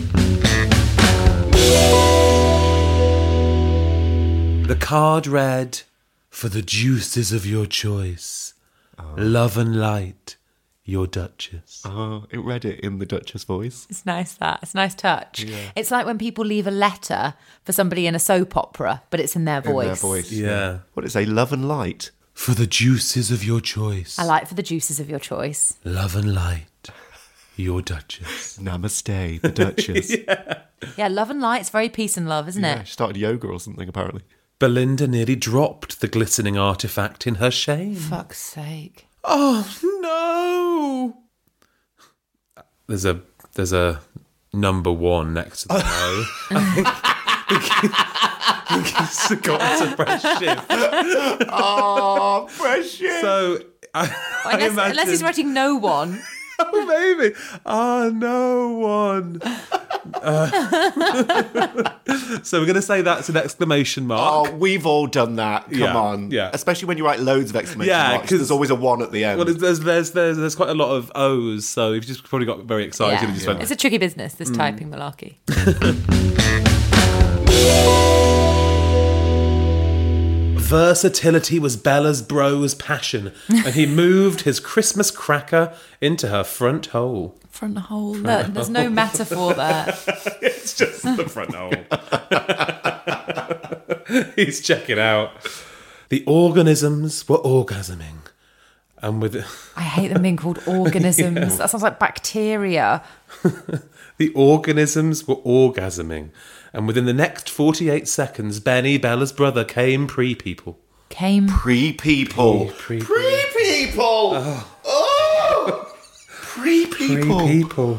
The card read, for the juices of your choice, love and light, your Duchess. Oh, it read it in the Duchess voice. It's nice, that. It's a nice touch. It's like when people leave a letter for somebody in a soap opera, but it's in their voice. In their voice. Yeah. What is a love and light? For the juices of your choice, I like for the juices of your choice. love and light, your Duchess. Namaste, the Duchess. yeah. Yeah, love and light's very peace and love, isn't it? She started yoga or something, apparently. Belinda nearly dropped the glistening artifact in her shame. Fuck's sake. Oh no! There's a there's a number one next to the no. I think he's forgotten to press shift. Oh, precious. So I, I Unless, imagine, unless he's writing no one. oh maybe oh no one. Uh, so we're going to say that's an exclamation mark. Oh, we've all done that. Come Yeah, on. yeah. Especially when you write loads of exclamation Yeah, marks. 'cause- There's always a one at the end. Well, there's, there's there's there's quite a lot of O's, so you've just probably got very excited Yeah. and just went, It's a tricky business, this typing malarkey. Versatility was Bella's bro's passion, and he moved his Christmas cracker into her front hole. Front hole. Look, there's no metaphor there. It's just the front hole. He's checking out. The organisms were orgasming. And with it, I hate them being called organisms. Yeah. That sounds like bacteria. The organisms were orgasming. And within the next forty-eight seconds, Benny, Bella's brother, came pre-people. Came pre-people. Pre- pre- Pre-people. Oh. oh. Pre-people. Pre-people.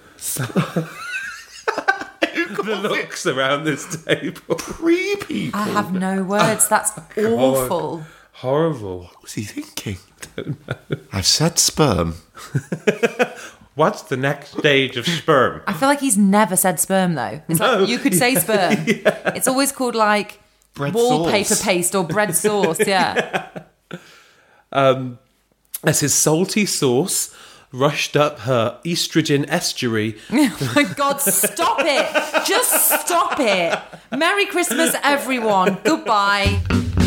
The looks around this table. Pre-people. I have no words. That's Oh, awful. Horrible. What was he thinking? I don't know. I've said sperm. What's the next stage of sperm? I feel like he's never said sperm though. It's No. like you could say sperm. Yeah. It's always called like Bread wallpaper sauce. paste or bread sauce. Yeah. Um, as his salty sauce rushed up her estrogen estuary. Oh my God, stop it. Just stop it. Merry Christmas, everyone. Goodbye.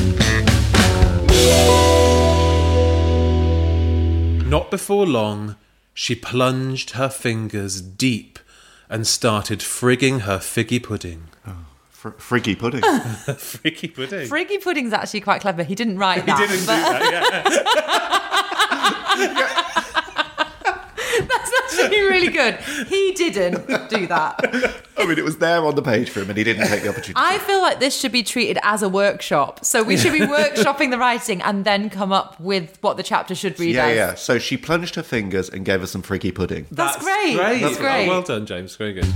Not before long, she plunged her fingers deep and started frigging her figgy pudding. Fr- friggy pudding. Friggy pudding? Friggy pudding's actually quite clever. He didn't write that. He didn't do that, That's actually really good. He didn't do that. I mean, it was there on the page for him and he didn't take the opportunity. I feel like this should be treated as a workshop. So we should be workshopping the writing and then come up with what the chapter should read yeah, as. yeah. So she plunged her fingers and gave us some friggy pudding. That's, great. Great. That's great. Oh, well done, James. Very good.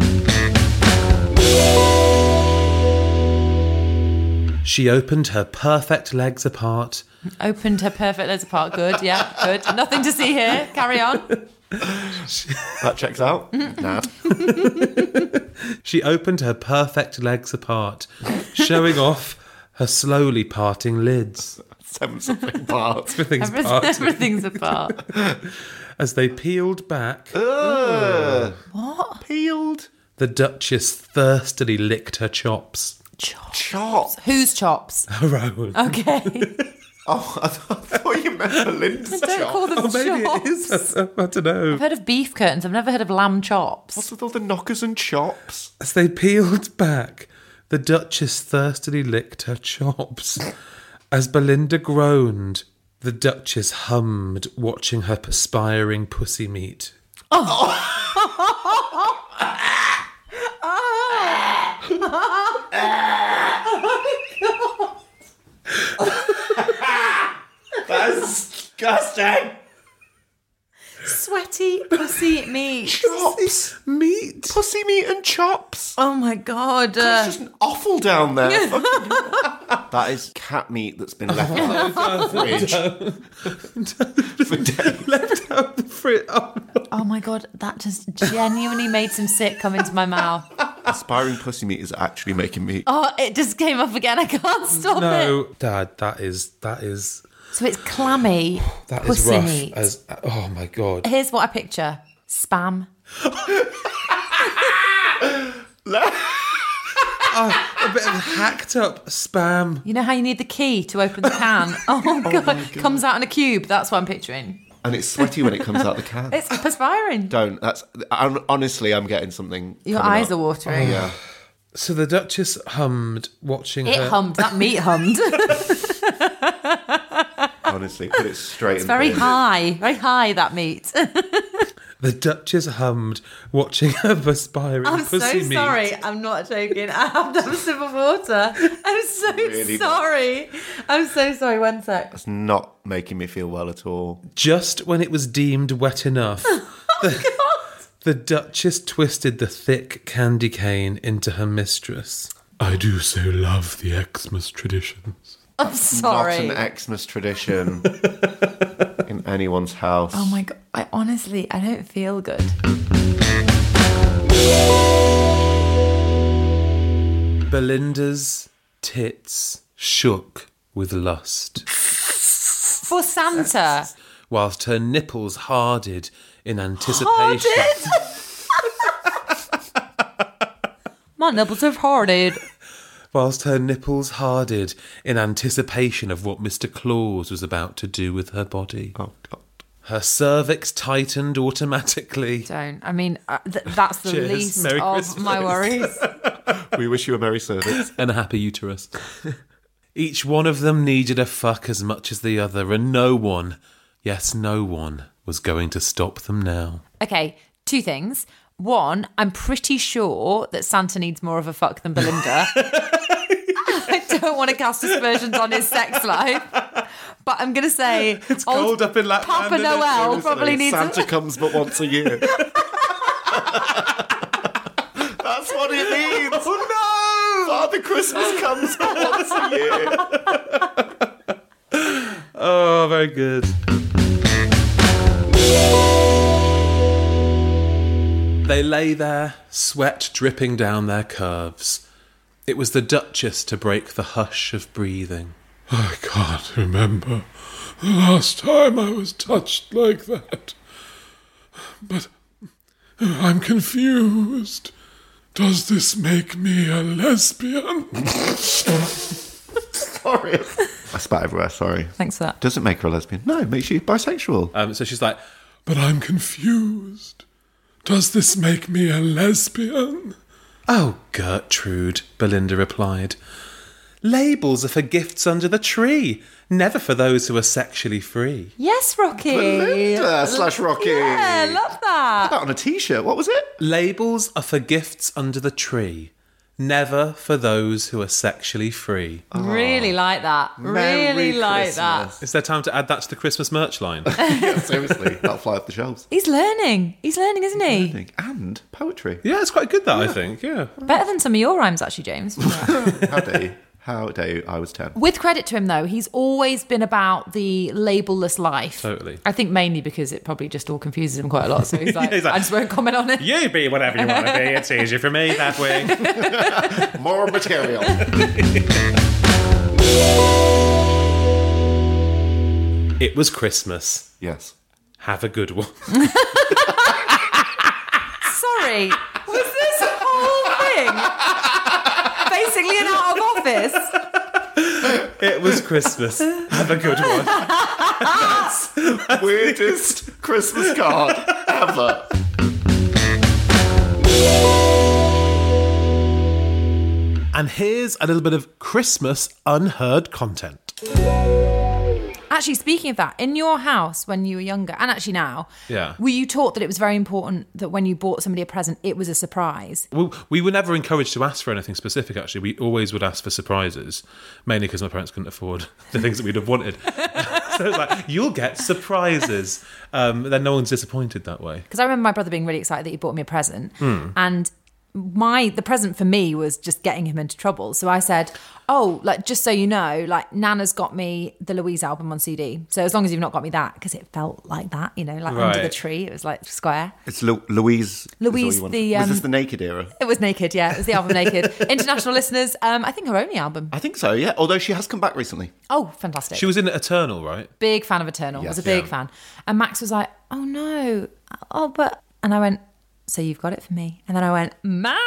She opened her perfect legs apart. Opened her perfect legs apart. Good, yeah, good. Nothing to see here. Carry on. That checks out. Nad. She opened her perfect legs apart, showing off her slowly parting lids. Seven something parts. Everything's Everything, parting. everything's apart. As they peeled back, Ugh. What? Peeled. the Duchess thirstily licked her chops. Chops. Chops. Whose chops? Her own. Okay. Oh, I, th- I thought you meant Belinda's Don't chops. call them Oh, maybe chops. it is. I, I don't know. I've heard of beef curtains. I've never heard of lamb chops. What's with all the knockers and chops? As they peeled back, the Duchess thirstily licked her chops. As Belinda groaned, the Duchess hummed, watching her perspiring pussy meat. That's disgusting. Sweaty pussy meat. Chops. Meat? Pussy meat and chops. Oh my God. There's Uh, just an offal down there. Fucking- that is cat meat that's been left out of the fridge for days. Left out the fridge. Oh, no. oh my God. That just genuinely made some sick come into my mouth. Aspiring pussy meat is actually making me. Oh, it just came up again. I can't stop it. No, Dad, that is, that is, So it's clammy that is pussy rough. meat. As, oh my God. Here's what I picture. Spam. A bit of hacked up spam. You know how you need the key to open the can? Oh, God. Comes out in a cube. That's what I'm picturing. And it's sweaty when it comes out the can. It's perspiring. Don't. That's I'm, honestly, I'm getting something. Your coming eyes up. are watering. Yeah. So the Duchess hummed, watching It her. hummed. That meat hummed. Honestly, put it straight. It's in very the bin. high. Very high, that meat. The Duchess hummed, watching her perspiring I'm so pussy meat. sorry. I'm not joking. I have to have a sip of water. I'm so Really bad. sorry. I'm so sorry. One sec. It's not making me feel well at all. Just when it was deemed wet enough, the, the Duchess twisted the thick candy cane into her mistress. I do so love the Xmas traditions. I'm sorry. Not an Xmas tradition in anyone's house. Oh my God. I honestly, I don't feel good. Belinda's tits shook with lust, For Santa. whilst her nipples harded in anticipation. My nipples have harded. Whilst her nipples harded in anticipation of what Mister Claus was about to do with her body. Oh God. Her cervix tightened automatically. Don't. I mean, uh, th- that's the Cheers. least Merry of Christmas. my worries. We wish you a merry service. And a happy uterus. Each one of them needed a fuck as much as the other, and no one, yes, no one, was going to stop them now. Okay, two things. One, I'm pretty sure that Santa needs more of a fuck than Belinda. I don't want to cast aspersions on his sex life, but I'm going to say It's cold up in Lapland. Papa isn't it? Noel probably needs Santa a... comes but once a year. That's what it means. Oh no! Father Christmas comes but once a year. Oh, very good. They lay there, sweat dripping down their curves. It was the Duchess to break the hush of breathing. I can't remember the last time I was touched like that. But I'm confused. Does this make me a lesbian? Sorry. I spat everywhere, sorry. Thanks for that. Doesn't make her a lesbian. No, it makes you bisexual. Um, so she's like, But I'm confused. Does this make me a lesbian? "Oh, Gertrude," Belinda replied. "Labels are for gifts under the tree, never for those who are sexually free." Yes, Rocky. Belinda slash Rocky. Yeah, love that. That on a t-shirt. What was it? Labels are for gifts under the tree, never for those who are sexually free. Really like that. Merry really like Christmas. that. Is there time to add that to the Christmas merch line? Yeah, seriously. That'll fly off the shelves. He's learning. He's learning, isn't he? And poetry. Yeah, it's quite good, that, I think, yeah. Better than some of your rhymes, actually, James. How dare you? How dare you? I was ten. With credit to him, though, he's always been about the labelless life. Totally. I think mainly because it probably just all confuses him quite a lot. So he's like, Yeah, he's like, I just won't comment on it. You be whatever you want to be, it's easier for me that way. More material. It was Christmas. Yes. Have a good one. Sorry, was this whole thing basically an out of office? It was Christmas. Have a good one. Weirdest Christmas card ever. And here's a little bit of Christmas unheard content. Actually, speaking of that, in your house when you were younger, and actually now, Yeah. were you taught that it was very important that when you bought somebody a present, it was a surprise? Well, we were never encouraged to ask for anything specific, actually. We always would ask for surprises, mainly because my parents couldn't afford the things that we'd have wanted. So it's like, you'll get surprises. Um, then no one's disappointed that way. Because I remember my brother being really excited that he bought me a present, and my the present for me was just getting him into trouble. So I said, "Oh, like just so you know, like Nana's got me the Louise album on C D. So as long as you've not got me that, because it felt like that, you know, like under Right. the tree, it was like square. It's Lu- Louise. is Louise, all you want. the, Was um, this the Naked era? It was Naked, yeah. It was the album Naked. International listeners, um, I think her only album. I think so, yeah. Although she has come back recently. Oh, fantastic. She was in Eternal, right? big fan of Eternal. Yes. was a big Yeah. fan. And Max was like, "Oh no, oh but," and I went, "So you've got it for me?" And then I went, "Mom,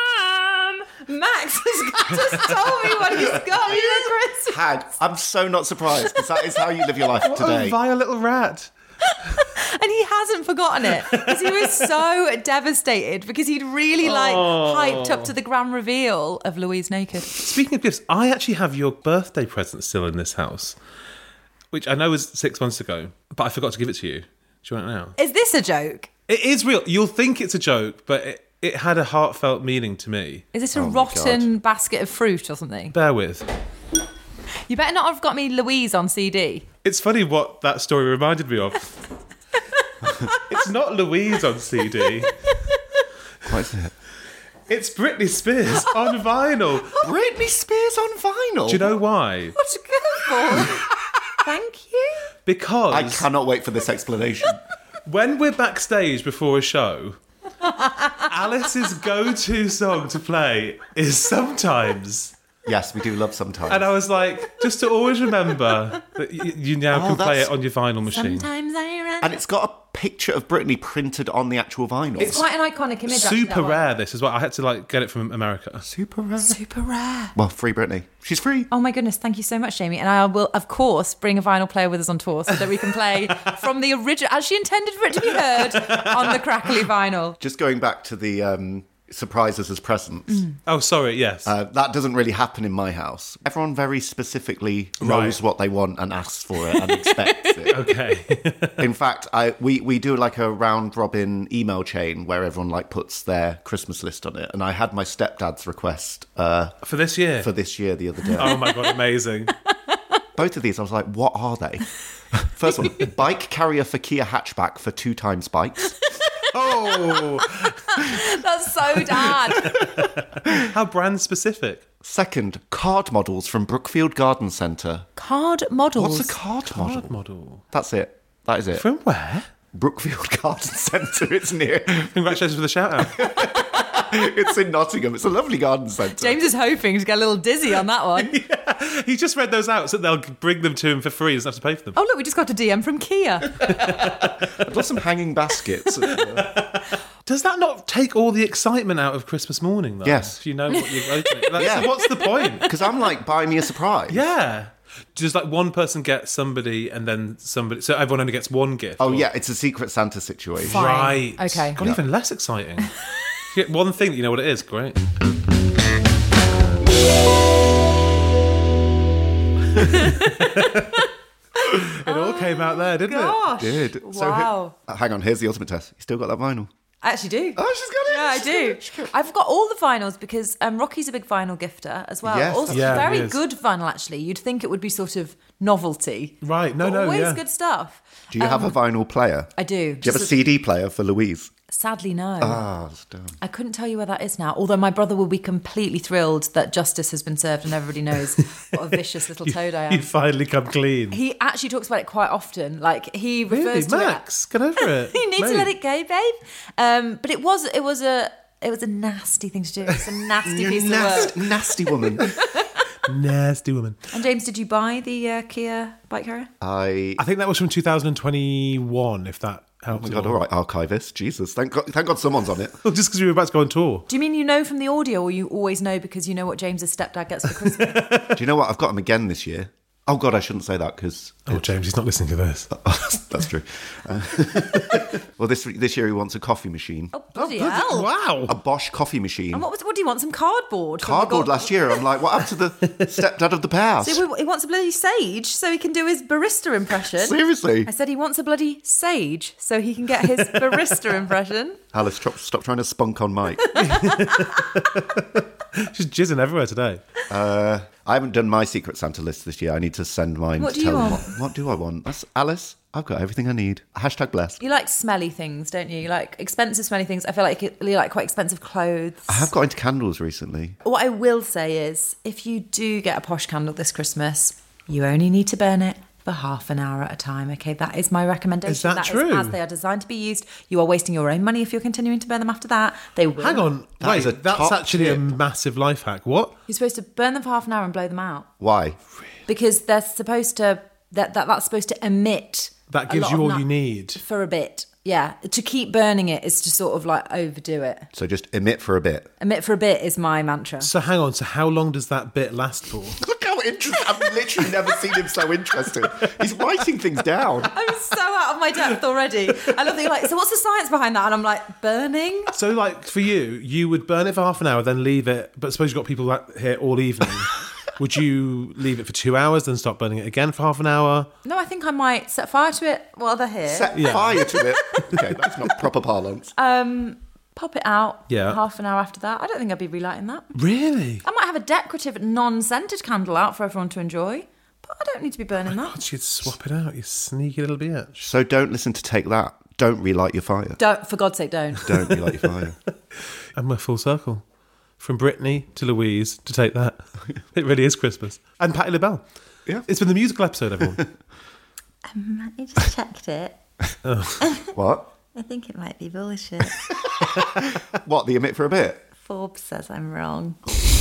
Max has just told me what he's got me for Christmas." Hag, I'm so not surprised because that is how you live your life today. vile little rat. And he hasn't forgotten it because he was so devastated because he'd really like hyped up to the grand reveal of Louise Naked. Speaking of gifts, I actually have your birthday present still in this house, which I know was six months ago, but I forgot to give it to you. Do you want it now? Is this a joke? It is real. You'll think it's a joke, but it, it had a heartfelt meaning to me. Is this a Oh my rotten basket of fruit or something? Bear with. You better not have got me Louise on C D. It's funny what that story reminded me of. It's not Louise on C D. What is it? It's Britney Spears on vinyl. Britney Spears on vinyl. Do you know why? What a curveball. Thank you. Because I cannot wait for this explanation. when we're backstage before a show, Alice's go-to song to play is sometimes Yes, we do love sometimes. And I was like, just to always remember that you, you now Oh, can play that's- it on your vinyl machine. Sometimes I run. And it's got a picture of Britney printed on the actual vinyl. It's quite an iconic image. actually, that Super one. rare, this as well. I had to like get it from America. super rare. Super rare. Well, free Britney. She's free. Oh my goodness, thank you so much, Jamie. And I will, of course, bring a vinyl player with us on tour so that we can play from the original, as she intended for it to be heard, on the crackly vinyl. Just going back to the um, surprises as presents. Mm. Oh, sorry, yes. Uh, that doesn't really happen in my house. Everyone very specifically knows Right. what they want and asks for it and expects it. okay. In fact, I we, we do like a round robin email chain where everyone like puts their Christmas list on it. And I had my stepdad's request uh, For this year? for this year the other day. Oh my God, amazing. Both of these, I was like, what are they? First one, bike carrier for Kia hatchback for two times bikes. Oh, That's so dad. how brand specific. Second, card models from Brookfield Garden Centre. Card models. What's a card model? Card model. That's it. That is it. From where? Brookfield Garden Centre. It's near. Congratulations for the shout out. It's in Nottingham. It's a lovely garden centre. James is hoping to get a little dizzy on that one. He just read those out so they'll bring them to him for free. He doesn't have to pay for them. Oh, look, we just got a D M from Kia. I've got some hanging baskets. Does that not take all the excitement out of Christmas morning, though? Yes. If you know what you're opening. Like, Yeah. So what's the point? Because I'm like, buy me a surprise. Yeah. Does like one person get somebody and then somebody... So everyone only gets one gift? Oh, or- yeah, it's a Secret Santa situation. Fine. Right. Okay. God, even less exciting. You get one thing that you know what it is. Great. It all came out there, didn't Gosh. Did. So, Wow. uh, hang on, here's the ultimate test. You still got that vinyl? I actually do. Oh, she's got it. Yeah, I She's do. got it. She's got it. I've got all the vinyls because um, Rocky's a big vinyl gifter as well. Yes, also, Yeah, very he is. good vinyl, actually. You'd think it would be sort of novelty. Right, no, But no, always yeah. good stuff. Do you have a vinyl player? I do. Do you have a Just C D player for Louise? Sadly, no. Ah, that's dumb. I couldn't tell you where that is now. Although my brother will be completely thrilled that justice has been served and everybody knows what a vicious little toad I You am. finally come clean. He actually talks about it quite often. Like he Really? refers to Max, get over it. it. You need Mate. to let it go, babe. Um, but it was it was a it was a nasty thing to do. It's a nasty You're piece of nasty, work. nasty woman. Nasty woman. And James, did you buy the uh, Kia bike carrier? I. I think that was from two thousand twenty-one, if that Oh helps. my God! All right, archivist. Jesus, thank God! Thank God, someone's on it. Well, just because we were about to go on tour. Do you mean you know from the audio, or you always know because you know what James's stepdad gets for Christmas? Do you know what? I've got him again this year. Oh God, I shouldn't say that because Oh, James, he's not listening to this. that's true. Uh, well, this this year he wants a coffee machine, Oh, bloody hell! Wow. a Bosch coffee machine. And what was what do you want? Some cardboard? from the Cardboard God- last year. I'm like, what happened to the stepdad of the past? So he wants a bloody sage so he can do his barista impression. Seriously, I said he wants a bloody sage so he can get his barista impression. Alice, stop, stop trying to spunk on Mike. She's jizzing everywhere today. Uh, I haven't done my Secret Santa list this year. I need to send mine What to do you tell them want? what, what do I want. That's Alice. I've got everything I need. Hashtag blessed. You like smelly things, don't you? You like expensive smelly things. I feel like you like quite expensive clothes. I have got into candles recently. What I will say is, if you do get a posh candle this Christmas, you only need to burn it for half an hour at a time. Okay, that is my recommendation. Is that true? as they are designed to be used. You are wasting your own money if you're continuing to burn them after that. They will. Hang on. That Wait, is a that's top actually a tip. massive life hack. What? You're supposed to burn them for half an hour and blow them out Why? because they're supposed to. That, that that's supposed to emit. That a gives lot you of all nut you need. for a bit. Yeah, to keep burning it is to sort of like overdo it. So just emit for a bit. Emit for a bit is my mantra. So hang on. So how long does that bit last for? Look how interesting. I've literally never seen him so interested. He's writing things down. I'm so out of my depth already. I love that you're like, so what's the science behind that? And I'm like, burning? So like for you, you would burn it for half an hour, then leave it. But suppose you've got people like here all evening. Would you leave it for two hours, then stop burning it again for half an hour? No, I think I might set fire to it while they're here. Set Yeah. fire to it. Okay, that's not proper parlance. Pop it out Yeah. half an hour after that. I don't think I'd be relighting that. Really? I might have a decorative, non-scented candle out for everyone to enjoy, but I don't need to be burning that. God, you'd swap it out, you sneaky little bitch. So don't listen to Take That. Don't relight your fire. Don't, for God's sake, don't. Don't relight your fire. And we're full circle. From Brittany to Louise to Take That. It really is Christmas. And Patti LaBelle. Yeah. It's been the musical episode, everyone. Um, I just checked it. What? I think it might be bullshit. What, the emit for a bit? Forbes says I'm wrong.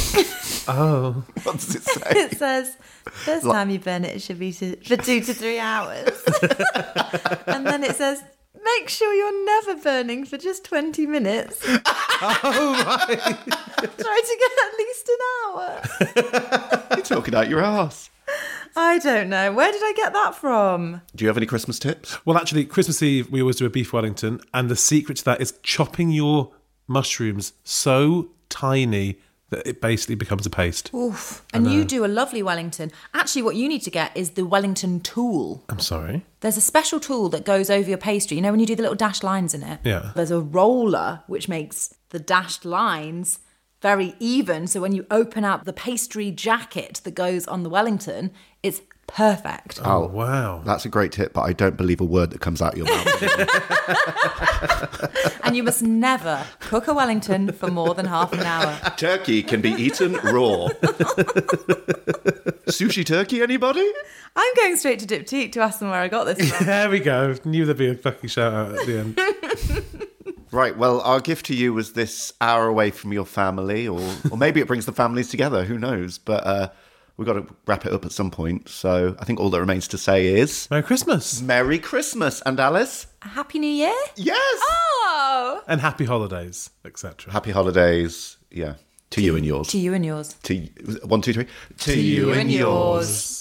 Oh. What does it say? It says, first time you burn it, it should be to, for two to three hours. And then it says, make sure you're never burning for just twenty minutes. Oh, right. Try to get at least an hour. You're talking out your ass. I don't know. Where did I get that from? Do you have any Christmas tips? Well, actually, Christmas Eve, we always do a beef Wellington, and the secret to that is chopping your mushrooms so tiny that it basically becomes a paste. Oof. And you do a lovely Wellington. Actually, what you need to get is the Wellington tool. I'm sorry? There's a special tool that goes over your pastry. You know when you do the little dashed lines in it? Yeah. There's a roller which makes the dashed lines very even. So when you open out the pastry jacket that goes on the Wellington, it's perfect. Oh, wow. That's a great tip, but I don't believe a word that comes out your mouth. And you must never cook a Wellington for more than half an hour. Turkey can be eaten raw. Sushi turkey, anybody? I'm going straight to Diptyque to ask them where I got this from. There we go. Knew there'd be a fucking shout out at the end. Right, well, our gift to you was this hour away from your family, or, or maybe it brings the families together, who knows? But uh, we've got to wrap it up at some point. So I think all that remains to say is... Merry Christmas. Merry Christmas. And Alice? A Happy New Year? Yes! Oh! And happy holidays, et cetera. Happy holidays. Yeah. To you and yours. To you and yours. To one, two, three. To, To you and yours.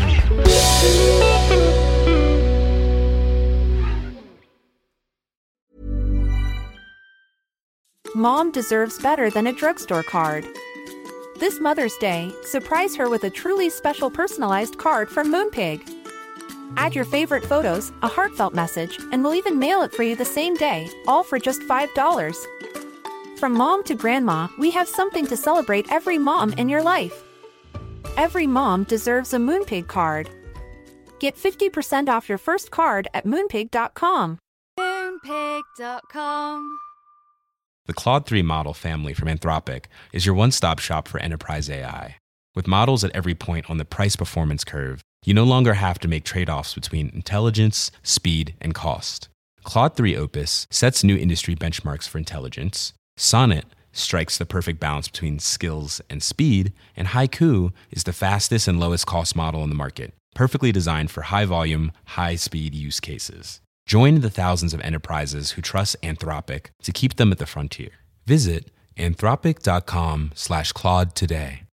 Mom deserves better than a drugstore card. This Mother's Day, surprise her with a truly special personalized card from Moonpig. Add your favorite photos, a heartfelt message, and we'll even mail it for you the same day, all for just five dollars. From mom to grandma, we have something to celebrate every mom in your life. Every mom deserves a Moonpig card. Get fifty percent off your first card at moonpig dot com. moonpig dot com. The Claude three model family from Anthropic is your one-stop shop for enterprise A I. With models at every point on the price-performance curve, you no longer have to make trade-offs between intelligence, speed, and cost. Claude three Opus sets new industry benchmarks for intelligence, Sonnet strikes the perfect balance between skills and speed, and Haiku is the fastest and lowest cost model in the market, perfectly designed for high-volume, high-speed use cases. Join the thousands of enterprises who trust Anthropic to keep them at the frontier. Visit anthropic dot com slash Claude today.